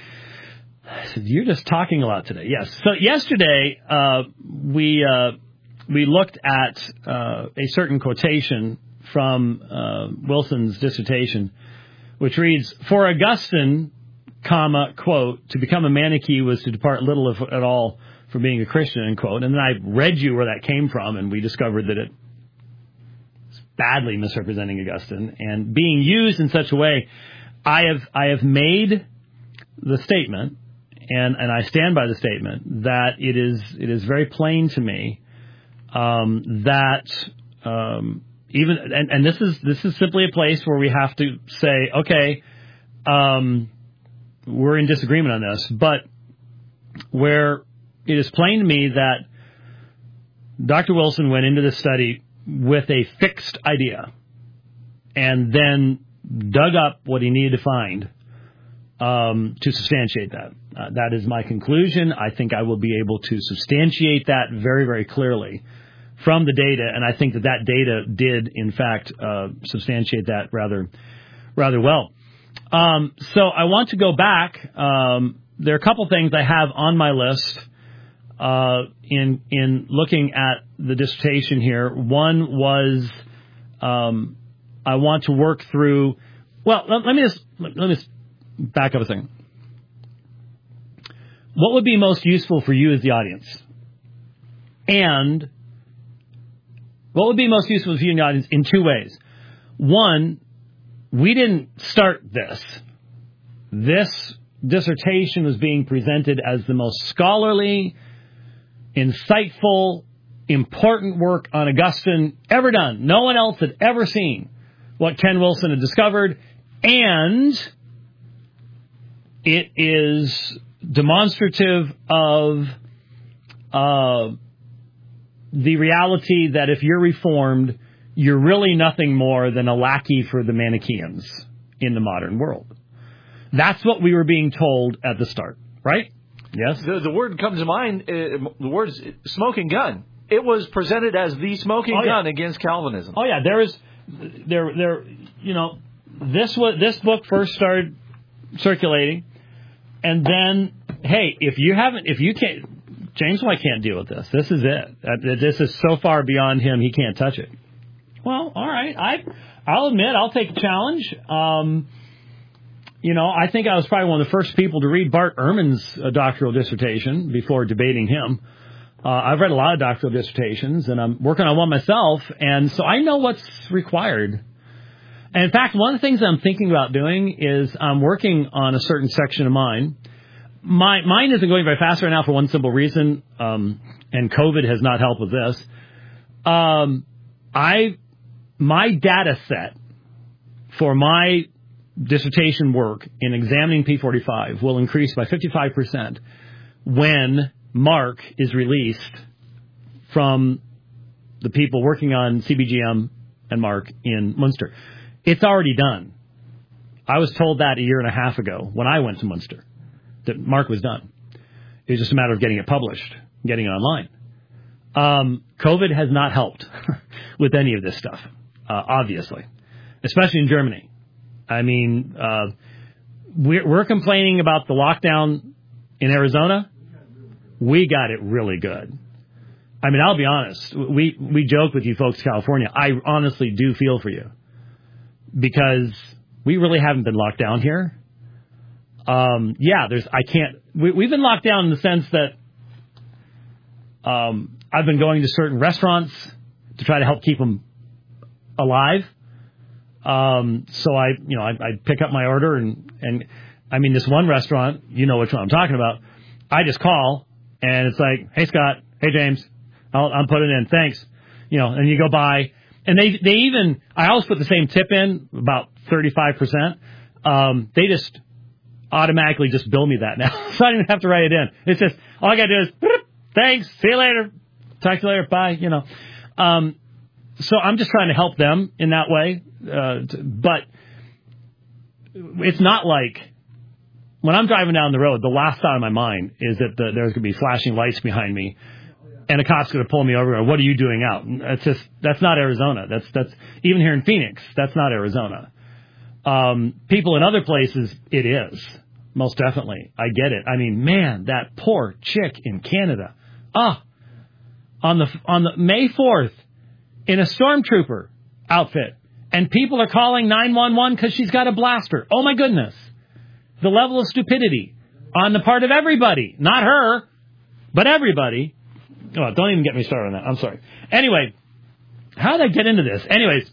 A: So you're just talking a lot today. Yes. So yesterday uh, we uh, we looked at uh, a certain quotation from uh, Wilson's dissertation, which reads, "For Augustine, comma quote, to become a Manichae was to depart little if at all from being a Christian," end quote. And then I read you where that came from, and we discovered that it was badly misrepresenting Augustine and being used in such a way. I have I have made the statement. And and I stand by the statement that it is it is very plain to me um, that um, even and, and this is this is simply a place where we have to say, okay, um, we're in disagreement on this, but where it is plain to me that Doctor Wilson went into this study with a fixed idea and then dug up what he needed to find um, to substantiate that. Uh, that is my conclusion. I think I will be able to substantiate that very, very clearly from the data, and I think that that data did, in fact, uh, substantiate that rather, rather well. Um, so I want to go back. Um, there are a couple things I have on my list uh, in in looking at the dissertation here. One was um, I want to work through. Well, let, let me just let me just back up a second. What would be most useful for you as the audience? And what would be most useful for you in the audience in two ways? One, we didn't start this. This dissertation was being presented as the most scholarly, insightful, important work on Augustine ever done. No one else had ever seen what Ken Wilson had discovered, and it is demonstrative of uh, the reality that if you're Reformed, you're really nothing more than a lackey for the Manichaeans in the modern world. That's what we were being told at the start, right? Yes?
D: The, the word comes to mind, uh, the word's smoking gun. It was presented as the smoking
A: oh, yeah.
D: gun against Calvinism.
A: Oh, yeah, there is, there, there, you know, this was, this book first started circulating. And then, hey, if you haven't, if you can't, James White can't deal with this. This is it. This is so far beyond him, he can't touch it. Well, all right. I, I'll admit, I'll take a challenge. Um, you know, I think I was probably one of the first people to read Bart Ehrman's uh, doctoral dissertation before debating him. Uh, I've read a lot of doctoral dissertations, and I'm working on one myself, and so I know what's required. And in fact, one of the things I'm thinking about doing is I'm working on a certain section of mine. My mine isn't going very fast right now for one simple reason, um, and COVID has not helped with this. Um, I my data set for my dissertation work in examining P forty-five will increase by fifty-five percent when Mark is released from the people working on C B G M and Mark in Munster. It's already done. I was told that a year and a half ago when I went to Munster, that Mark was done. It was just a matter of getting it published, getting it online. Um, COVID has not helped with any of this stuff, uh, obviously, especially in Germany. I mean, uh, we're, we're complaining about the lockdown in Arizona. We got it really good. I mean, I'll be honest. We, we joke with you folks in California. I honestly do feel for you because we really haven't been locked down here. Um, yeah, there's, I can't, we, we've been locked down in the sense that, um, I've been going to certain restaurants to try to help keep them alive. Um, so I, you know, I, I pick up my order and, and I mean, this one restaurant, you know which one I'm talking about. I just call and it's like, hey, Scott, hey, James, I'll, I'm putting in. Thanks. You know, and you go by and they, they even, I always put the same tip in, about thirty-five percent. Um, they just automatically just bill me that now. So I don't even have to write it in. It's just, all I got to do is, thanks, see you later, talk to you later, bye, you know. Um, so I'm just trying to help them in that way. Uh, but it's not like, when I'm driving down the road, the last thought in my mind is that the, there's going to be flashing lights behind me and a cop's going to pull me over and, what are you doing out? That's just, that's not Arizona. That's, that's, even here in Phoenix, that's not Arizona. Um, people in other places, it is. Most definitely. I get it. I mean, man, that poor chick in Canada. Ah, on the, on the May fourth in a stormtrooper outfit. And people are calling nine one one because she's got a blaster. Oh, my goodness. The level of stupidity on the part of everybody. Not her, but everybody. Oh, don't even get me started on that. I'm sorry. Anyway, how did I get into this? Anyways,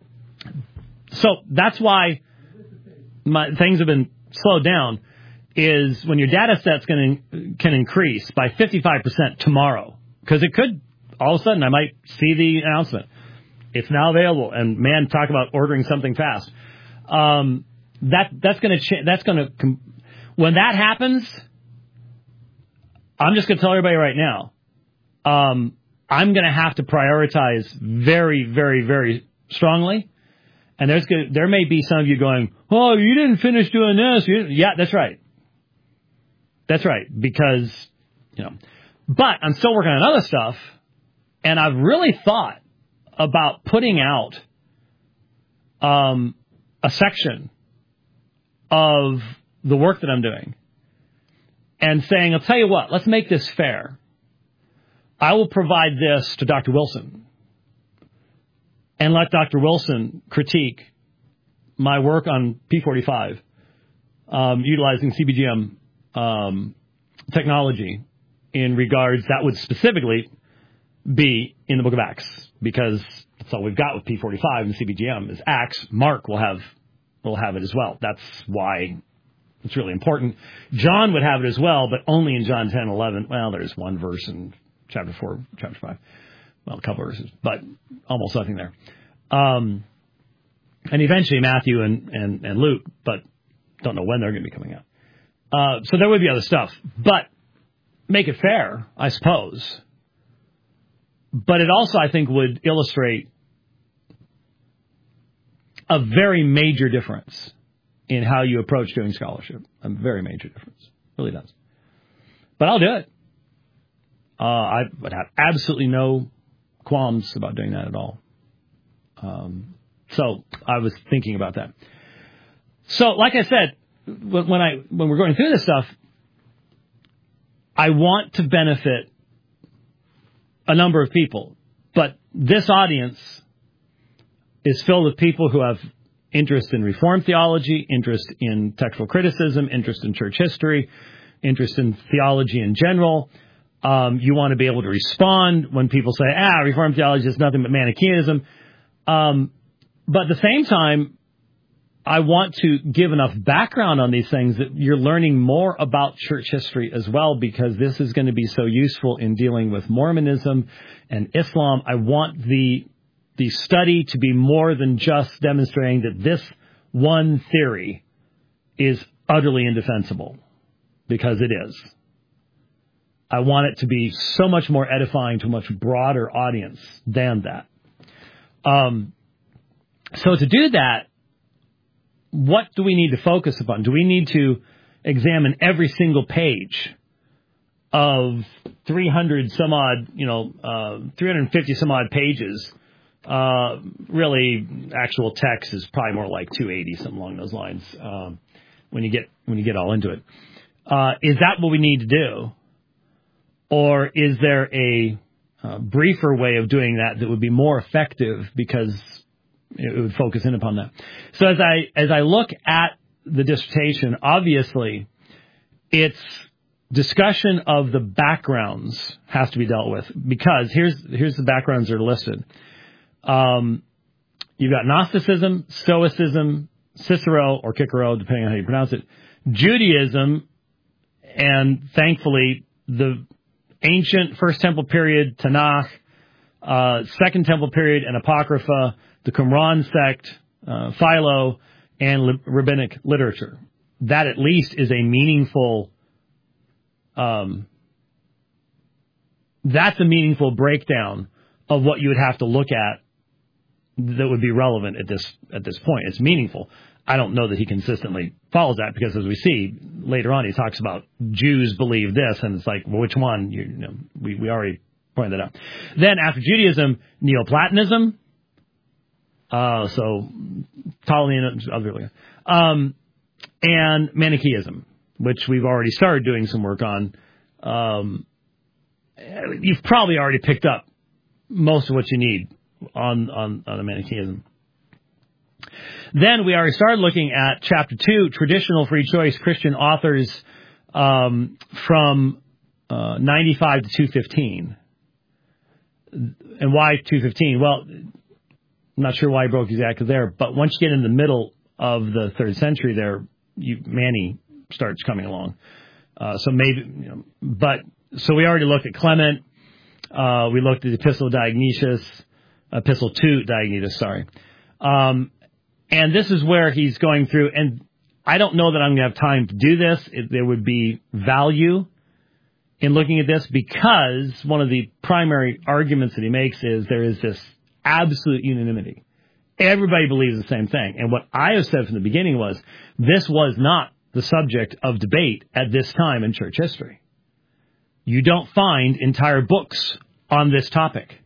A: so that's why my things have been slowed down, is when your data set's going to can increase by fifty-five percent tomorrow. Because it could, all of a sudden, I might see the announcement. It's now available. And, man, talk about ordering something fast. Um, that that's going to cha- that's going to com- when that happens, I'm just going to tell everybody right now, um, I'm going to have to prioritize very, very, very strongly. And there's gonna, there may be some of you going, oh, you didn't finish doing this. You yeah, that's right. That's right. Because, you know, but I'm still working on other stuff. And I've really thought about putting out um, a section of the work that I'm doing and saying, I'll tell you what, let's make this fair. I will provide this to Doctor Wilson and let Doctor Wilson critique my work on P forty-five, um, utilizing C B G M um, technology in regards that would specifically be in the Book of Acts, because that's all we've got with P forty-five and C B G M is Acts. Mark will have will have it as well. That's why it's really important. John would have it as well, but only in John ten, eleven. Well, there's one verse in chapter four, chapter five. Well, a couple verses, but almost nothing there. Um, and eventually Matthew and, and, and Luke, but don't know when they're going to be coming out. Uh, so there would be other stuff, but make it fair, I suppose. But it also, I think, would illustrate a very major difference in how you approach doing scholarship. A very major difference. It really does. But I'll do it. Uh, I would have absolutely no qualms about doing that at all. Um, so I was thinking about that. So, like I said, when I when we're going through this stuff, I want to benefit a number of people, but this audience is filled with people who have interest in Reformed theology, interest in textual criticism, interest in church history, interest in theology in general. Um, you want to be able to respond when people say, ah, Reformed theology is nothing but Manichaeism. Um, but at the same time, I want to give enough background on these things that you're learning more about church history as well, because this is going to be so useful in dealing with Mormonism and Islam. I want the the study to be more than just demonstrating that this one theory is utterly indefensible, because it is. I want it to be so much more edifying to a much broader audience than that. Um, so to do that, what do we need to focus upon? Do we need to examine every single page of three hundred some odd, you know, uh, three hundred fifty some odd pages? Uh, really, actual text is probably more like two eighty, something along those lines. Um, when you get when you get all into it, uh, is that what we need to do, or is there a uh, briefer way of doing that that would be more effective because it would focus in upon that? So as I as I look at the dissertation, obviously, its discussion of the backgrounds has to be dealt with, because here's here's the backgrounds that are listed. Um, you've got Gnosticism, Stoicism, Cicero, or Cicero, depending on how you pronounce it, Judaism, and thankfully the ancient First Temple period, Tanakh, uh, Second Temple period, and Apocrypha, the Qumran sect, uh, Philo, and li- rabbinic literature. That at least is a meaningful, um, that's a meaningful breakdown of what you would have to look at that would be relevant at this at this point. It's meaningful. I don't know that he consistently follows that, because as we see later on, he talks about Jews believe this, and it's like, well, which one? You, you know, we, we already pointed that out. Then after Judaism, Neoplatonism, uh, so Ptolemy, um, and Manichaeism, which we've already started doing some work on. Um, you've probably already picked up most of what you need on, on, on the Manichaeism. Then we already started looking at chapter two, traditional free choice Christian authors, um, from uh, ninety-five to two fifteen. And why two fifteen? Well, I'm not sure why he broke exactly there, but once you get in the middle of the third century there, you, Mani starts coming along. Uh, so maybe, you know, but, so we already looked at Clement. Uh, we looked at the Epistle of Diognetus, Epistle to Diognetus, sorry. Um, and this is where he's going through, and I don't know that I'm going to have time to do this. It, there would be value in looking at this, because one of the primary arguments that he makes is there is this absolute unanimity. Everybody believes the same thing. And what I have said from the beginning was, this was not the subject of debate at this time in church history. You don't find entire books on this topic.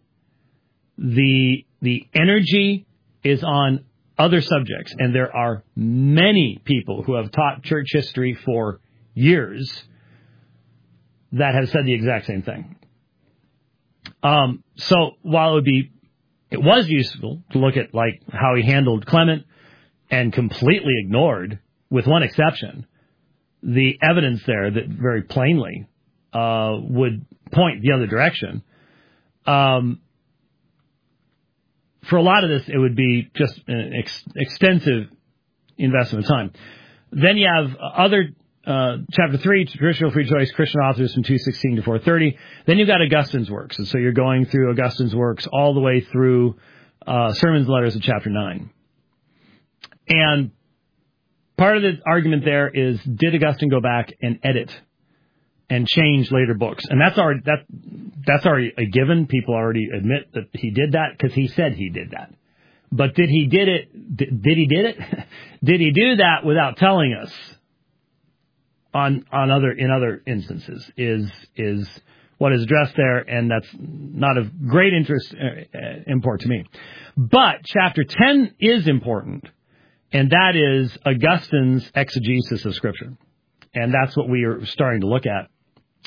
A: The the energy is on other subjects, and there are many people who have taught church history for years that have said the exact same thing. Um, so while it would be, it was useful to look at like how he handled Clement and completely ignored, with one exception, the evidence there that very plainly uh, would point the other direction. Um, for a lot of this, it would be just an ex- extensive investment of time. Then you have other, uh, chapter three, traditional free choice Christian authors from two sixteen to four thirty. Then you've got Augustine's works. And so you're going through Augustine's works all the way through uh, Sermons and Letters of chapter nine. And part of the argument there is, did Augustine go back and edit and change later books? And that's already that that's already a given. People already admit that he did that because he said he did that. But did he did it? Did, did he did it? Did he do that without telling us? On on other in other instances is is what is addressed there, and that's not of great interest uh, import to me. But chapter ten is important, and that is Augustine's exegesis of Scripture, and that's what we are starting to look at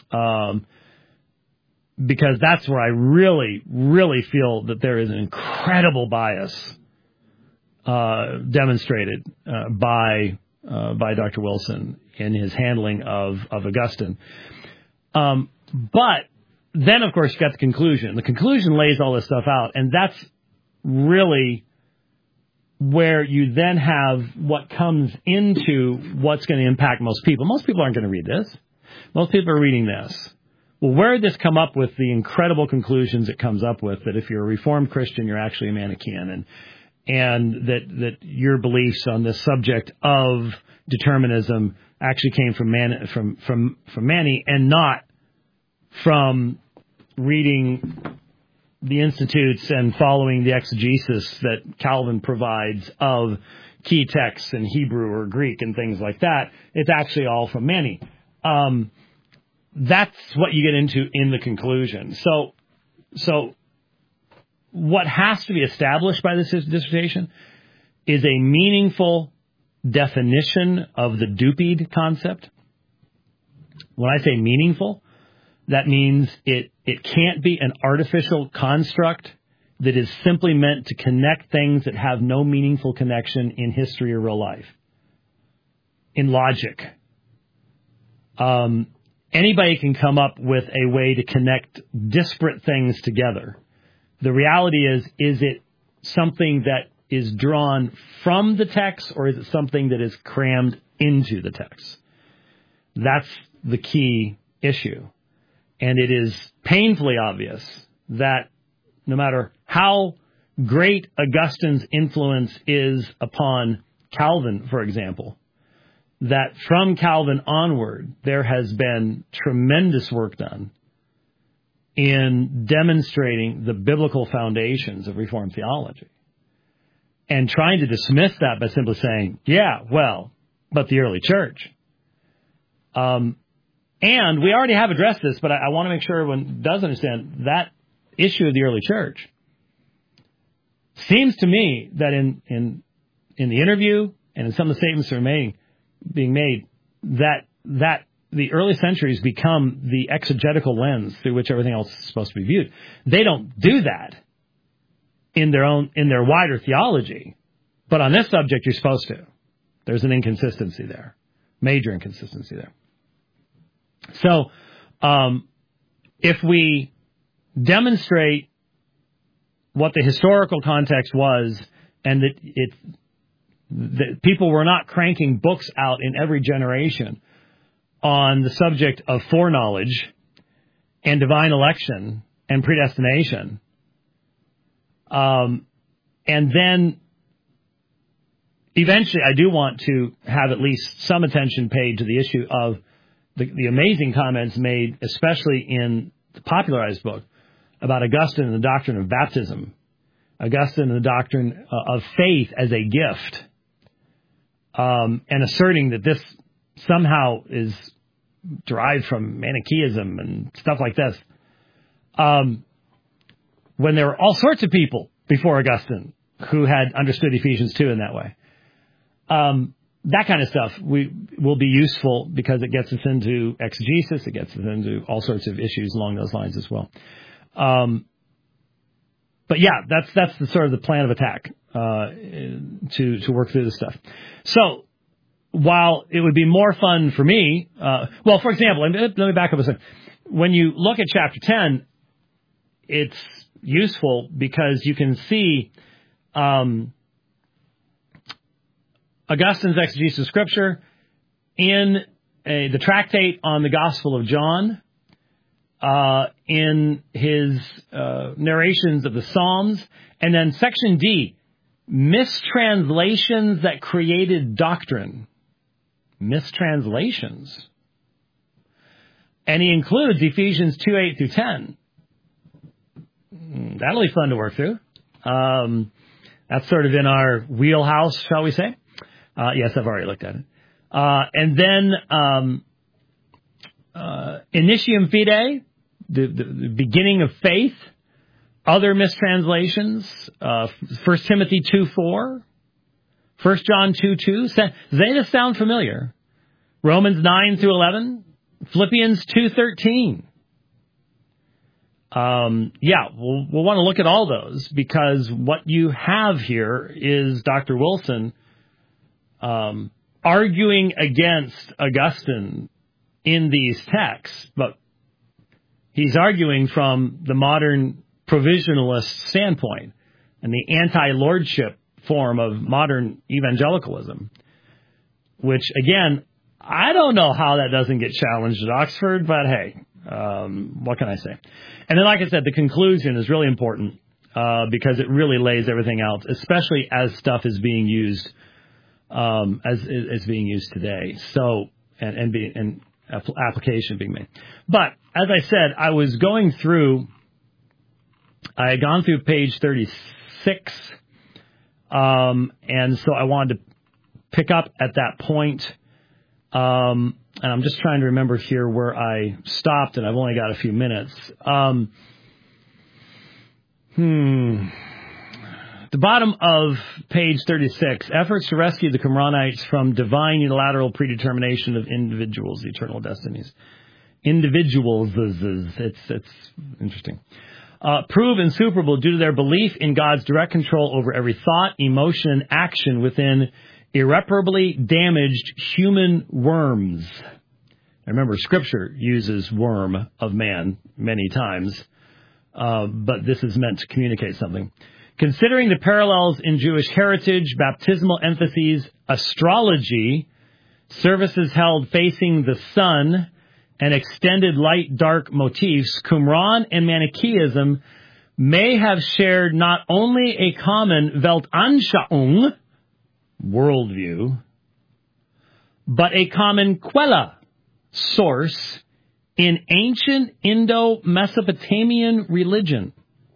A: Um, because that's where I really, really feel that there is an incredible bias uh, demonstrated uh, by uh, by Doctor Wilson in his handling of, of Augustine. Um, but then, of course, you got the conclusion. The conclusion lays all this stuff out, and that's really where you then have what comes into what's going to impact most people. Most people aren't going to read this. Most people are reading this. Well, where did this come up with the incredible conclusions it comes up with, that if you're a Reformed Christian, you're actually a Manichaean, and and that, that your beliefs on this subject of determinism actually came from Man, from from from Mani, and not from reading the Institutes and following the exegesis that Calvin provides of key texts in Hebrew or Greek and things like that. It's actually all from Mani. Um, that's what you get into in the conclusion. So, so what has to be established by this dissertation is a meaningful definition of the dupied concept. When I say meaningful, that means it, it can't be an artificial construct that is simply meant to connect things that have no meaningful connection in history or real life, in logic. Um, anybody can come up with a way to connect disparate things together. The reality is, is it something that is drawn from the text, or is it something that is crammed into the text? That's the key issue. And it is painfully obvious that no matter how great Augustine's influence is upon Calvin, for example, that from Calvin onward, there has been tremendous work done in demonstrating the biblical foundations of Reformed theology, and trying to dismiss that by simply saying, yeah, well, but the early church. Um, and we already have addressed this, but I, I want to make sure everyone does understand that issue of the early church. Seems to me that in, in, in the interview and in some of the statements that are made, being made, that, that the early centuries become the exegetical lens through which everything else is supposed to be viewed. They don't do that in their own, in their wider theology. But on this subject, you're supposed to. There's an inconsistency there. Major inconsistency there. So, um, if we demonstrate what the historical context was, and that it, that people were not cranking books out in every generation on the subject of foreknowledge and divine election and predestination, um, and then eventually I do want to have at least some attention paid to the issue of the, the amazing comments made, especially in the popularized book, about Augustine and the doctrine of baptism, Augustine and the doctrine uh, of faith as a gift, um, and asserting that this somehow is derived from Manichaeism and stuff like this. Um, when there were all sorts of people before Augustine who had understood Ephesians two in that way. Um, that kind of stuff we will be useful because it gets us into exegesis, it gets us into all sorts of issues along those lines as well. Um, but yeah, that's that's the sort of the plan of attack uh, to to work through this stuff. So while it would be more fun for me, uh, well, for example, let me, let me back up a second. When you look at chapter ten, it's useful because you can see um, Augustine's exegesis of Scripture in a, the tractate on the Gospel of John, uh, in his uh, narrations of the Psalms, and then section D, mistranslations that created doctrine. Mistranslations. And he includes Ephesians two, eight through ten. That'll be fun to work through. Um, that's sort of in our wheelhouse, shall we say. Uh, yes, I've already looked at it. Uh, and then um, uh, Initium Fidei, the, the, the beginning of faith, other mistranslations, uh, First Timothy two, four, First John two, two. Does any of this sound familiar? Romans nine through eleven, Philippians two thirteen. Um, yeah, we'll, we'll want to look at all those, because what you have here is Doctor Wilson um, arguing against Augustine in these texts, but he's arguing from the modern provisionalist standpoint and the anti-lordship form of modern evangelicalism, which, again, I don't know how that doesn't get challenged at Oxford, but hey, um, what can I say? And then, like I said, the conclusion is really important uh, because it really lays everything out, especially as stuff is being used um, as is being used today. So and and, be, and application being made. But as I said, I was going through. I had gone through page thirty-six, um, and so I wanted to pick up at that point. Um, and I'm just trying to remember here where I stopped, and I've only got a few minutes. Um, hmm. The bottom of page thirty-six, efforts to rescue the Qumranites from divine unilateral predetermination of individuals' eternal destinies. Individuals, it's, it's interesting. Uh, prove insuperable due to their belief in God's direct control over every thought, emotion, and action within irreparably damaged human worms. I remember Scripture uses worm of man many times, uh, but this is meant to communicate something. Considering the parallels in Jewish heritage, baptismal emphases, astrology, services held facing the sun, and extended light-dark motifs, Qumran and Manichaeism may have shared not only a common Weltanschauung, worldview, but a common Quella, source, in ancient Indo-Mesopotamian religion.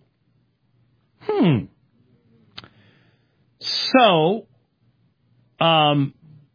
A: Hmm. So, um,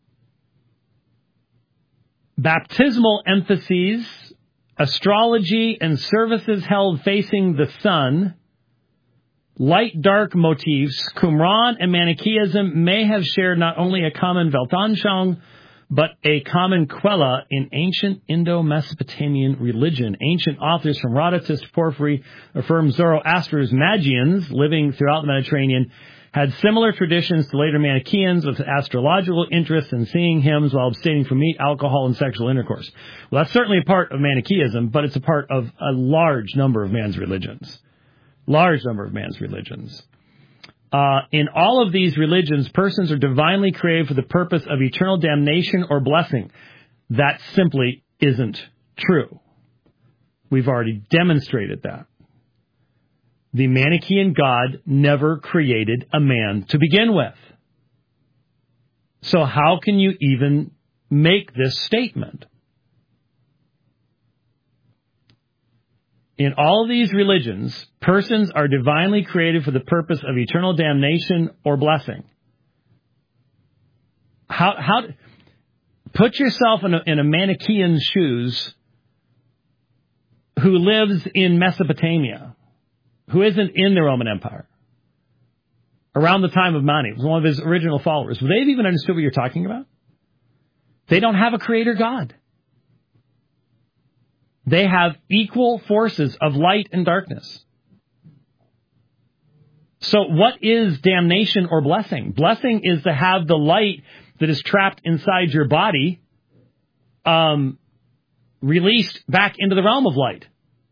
A: baptismal emphases, astrology, and services held facing the sun, light-dark motifs, Qumran and Manichaeism may have shared not only a common Weltanschauung, but a common Quella in ancient Indo-Mesopotamian religion. Ancient authors from Herodotus to Porphyry affirm Zoroaster's Magians, living throughout the Mediterranean, had similar traditions to later Manichaeans with astrological interests in seeing hymns while abstaining from meat, alcohol, and sexual intercourse. Well, that's certainly a part of Manichaeism, but it's a part of a large number of man's religions. Large number of man's religions. Uh, in all of these religions, persons are divinely created for the purpose of eternal damnation or blessing. That simply isn't true. We've already demonstrated that. The Manichaean God never created a man to begin with. So how can you even make this statement? In all of these religions, persons are divinely created for the purpose of eternal damnation or blessing. How, how, put yourself in a, in a Manichaean's shoes who lives in Mesopotamia, who isn't in the Roman Empire, around the time of Mani, was one of his original followers. Would they have even understood what you're talking about? They don't have a creator God. They have equal forces of light and darkness. So what is damnation or blessing? Blessing is to have the light that is trapped inside your body um, released back into the realm of light.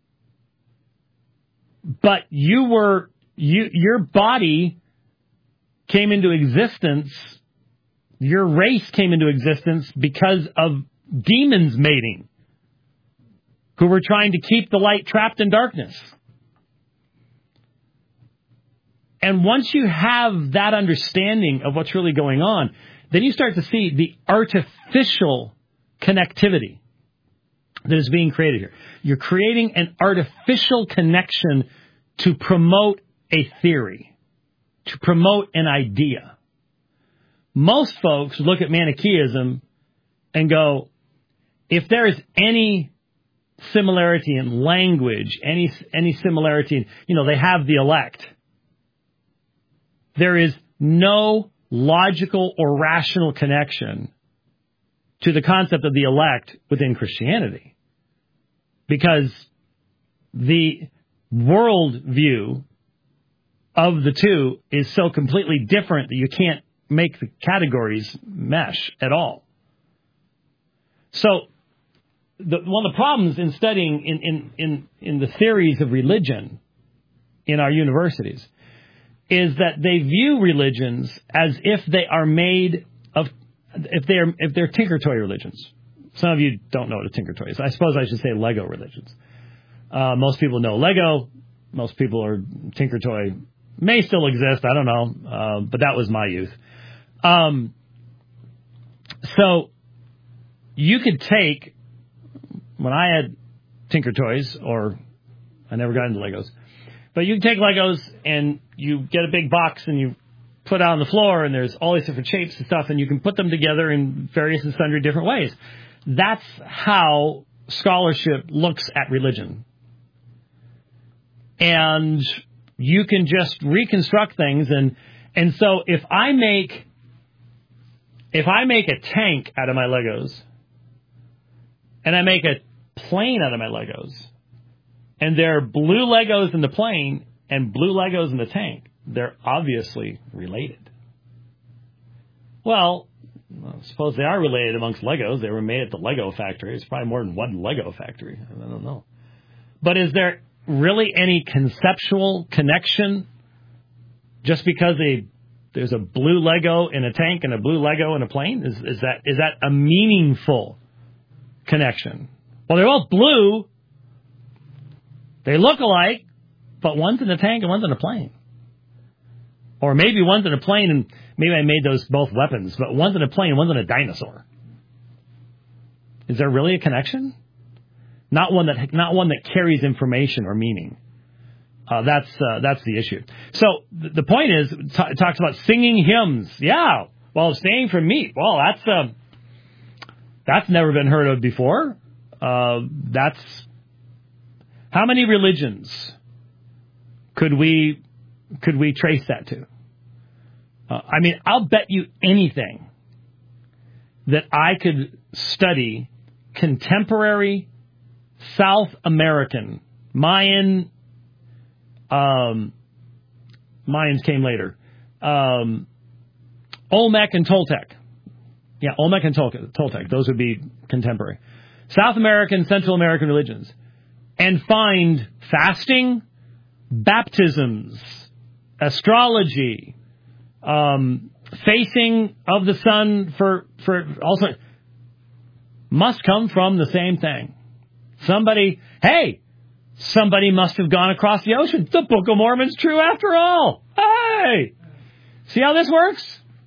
A: But you were, you, your body came into existence, your race came into existence because of demons mating, who were trying to keep the light trapped in darkness. And once you have that understanding of what's really going on, then you start to see the artificial connectivity that is being created here. You're creating an artificial connection to promote a theory, to promote an idea. Most folks look at Manichaeism and go, if there is any similarity in language, any any similarity in, you know, they have the elect, there is no logical or rational connection to the concept of the elect within Christianity. Because the world view of the two is so completely different that you can't make the categories mesh at all. So the, one of the problems in studying in, in, in, in the theories of religion in our universities is that they view religions as if they are made of, if they're if they're tinker toy religions. Some of you don't know what a tinker toy is. I suppose I should say Lego religions. Uh, most people know Lego. Most people are tinker toy. May still exist. I don't know. Uh, but that was my youth. Um, so you could take, when I had tinker toys, or I never got into Legos, but you can take Legos and you get a big box and you put it on the floor and there's all these different shapes and stuff and you can put them together in various and sundry different ways. That's how scholarship looks at religion. And you can just reconstruct things. And, and so if I make, if I make a tank out of my Legos and I make a plane out of my Legos, and there are blue Legos in the plane and blue Legos in the tank, they're obviously related. Well, I suppose they are related amongst Legos. They were made at the Lego factory. It's probably more than one Lego factory. I don't know. But is there really any conceptual connection just because a, there's a blue Lego in a tank and a blue Lego in a plane? Is, is that is that a meaningful connection? Well, they're both blue. They look alike, but one's in a tank and one's in a plane. Or maybe one's in a plane and maybe I made those both weapons, but one's in a plane and one's in a dinosaur. Is there really a connection? Not one that not one that carries information or meaning. Uh, that's uh, that's the issue. So th- the point is, t- it talks about singing hymns. Yeah, well, abstaining from meat. Well, that's uh, that's never been heard of before. Uh, that's how many religions could we could we trace that to? Uh, I mean, I'll bet you anything that I could study contemporary South American, Mayan, um, Mayans came later, um, Olmec and Toltec. Yeah, Olmec and Toltec, Toltec, those would be contemporary. South American, Central American religions. And find fasting, baptisms, astrology, um, facing of the sun for, for also must come from the same thing. Somebody, hey, somebody must have gone across the ocean. The Book of Mormon's true after all. Hey, see how this works?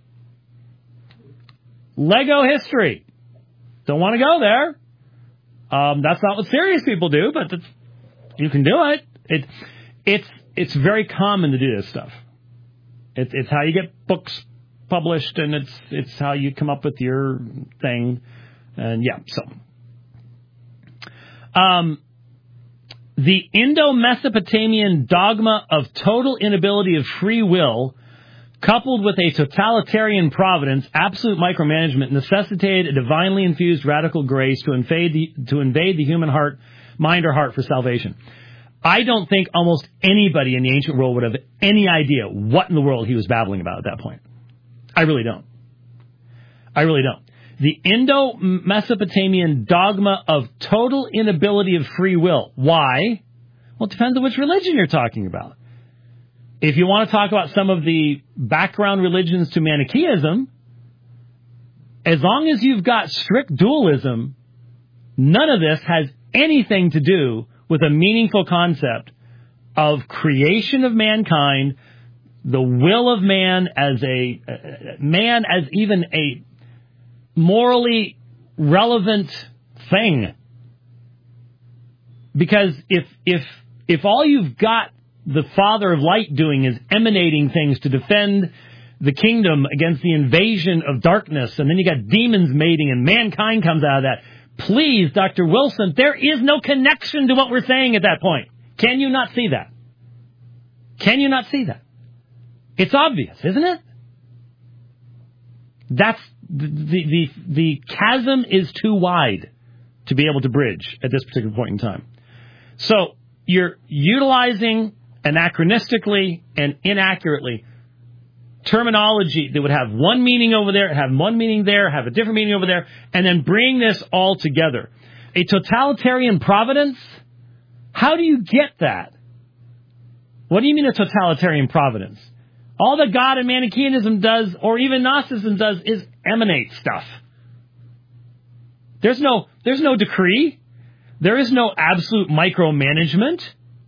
A: Lego history. Don't want to go there. Um, that's not what serious people do, but the, you can do it. It, it's, it's very common to do this stuff. It, it's how you get books published, and it's, it's how you come up with your thing. And yeah, so. Um, the Indo-Mesopotamian dogma of total inability of free will, coupled with a totalitarian providence, absolute micromanagement, necessitated a divinely infused radical grace to invade the, to invade the human heart, mind or heart for salvation. I don't think almost anybody in the ancient world would have any idea what in the world he was babbling about at that point. I really don't. I really don't. The Indo-Mesopotamian dogma of total inability of free will. Why? Well, it depends on which religion you're talking about. If you want to talk about some of the background religions to Manichaeism, as long as you've got strict dualism, none of this has anything to do with a meaningful concept of creation of mankind, the will of man as a uh, man as even a morally relevant thing. Because if if if all you've got the Father of Light doing is emanating things to defend the kingdom against the invasion of darkness, and then you got demons mating and mankind comes out of that, please, Doctor Wilson, there is no connection to what we're saying at that point. Can you not see that? Can you not see that? It's obvious, isn't it? That's the, the, the chasm is too wide to be able to bridge at this particular point in time. So you're utilizing anachronistically and inaccurately terminology that would have one meaning over there, have one meaning there, have a different meaning over there, and then bring this all together. A totalitarian providence? How do you get that? What do you mean a totalitarian providence? All that God and Manichaeism does, or even Gnosticism does, is emanate stuff. There's no, there's no decree. There is no absolute micromanagement.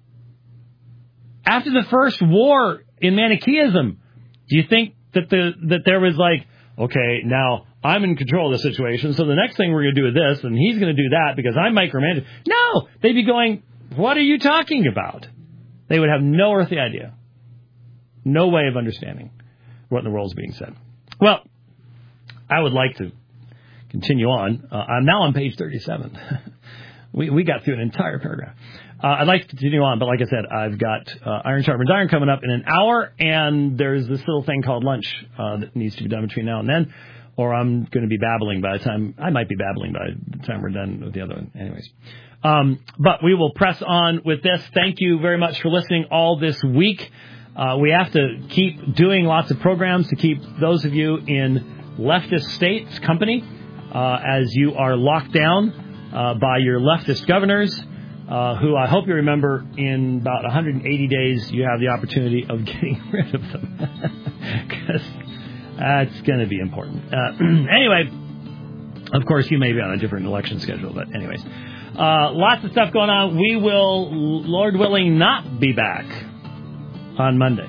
A: After the first war in Manichaeism, do you think that the that there was like, okay, now I'm in control of the situation, so the next thing we're going to do is this, and he's going to do that because I'm micromanaging? No! They'd be going, what are you talking about? They would have no earthly idea. No way of understanding what in the world is being said. Well, I would like to continue on. Uh, I'm now on page thirty-seven. we we got through an entire paragraph. Uh, I'd like to continue on, but like I said, I've got uh, Iron Sharpens Iron coming up in an hour, and there's this little thing called lunch uh, that needs to be done between now and then, or I'm going to be babbling by the time, I might be babbling by the time we're done with the other one. Anyways. Um, but we will press on with this. Thank you very much for listening all this week. Uh, we have to keep doing lots of programs to keep those of you in leftist states company uh, as you are locked down uh, by your leftist governors, uh, who I hope you remember in about one hundred eighty days you have the opportunity of getting rid of them. Because that's going to be important. Uh, anyway, of course, you may be on a different election schedule, but anyways. Uh, lots of stuff going on. We will, Lord willing, not be back on Monday.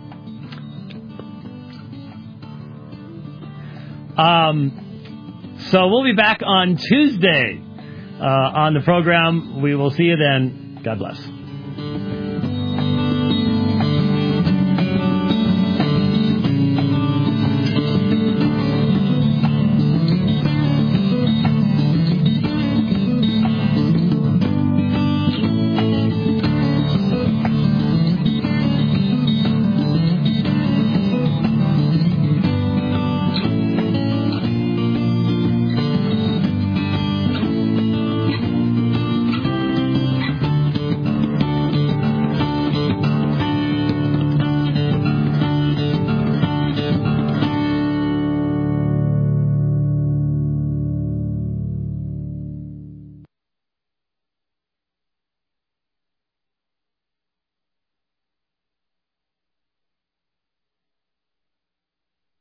A: Um, so we'll be back on Tuesday uh, on the program. We will see you then. God bless.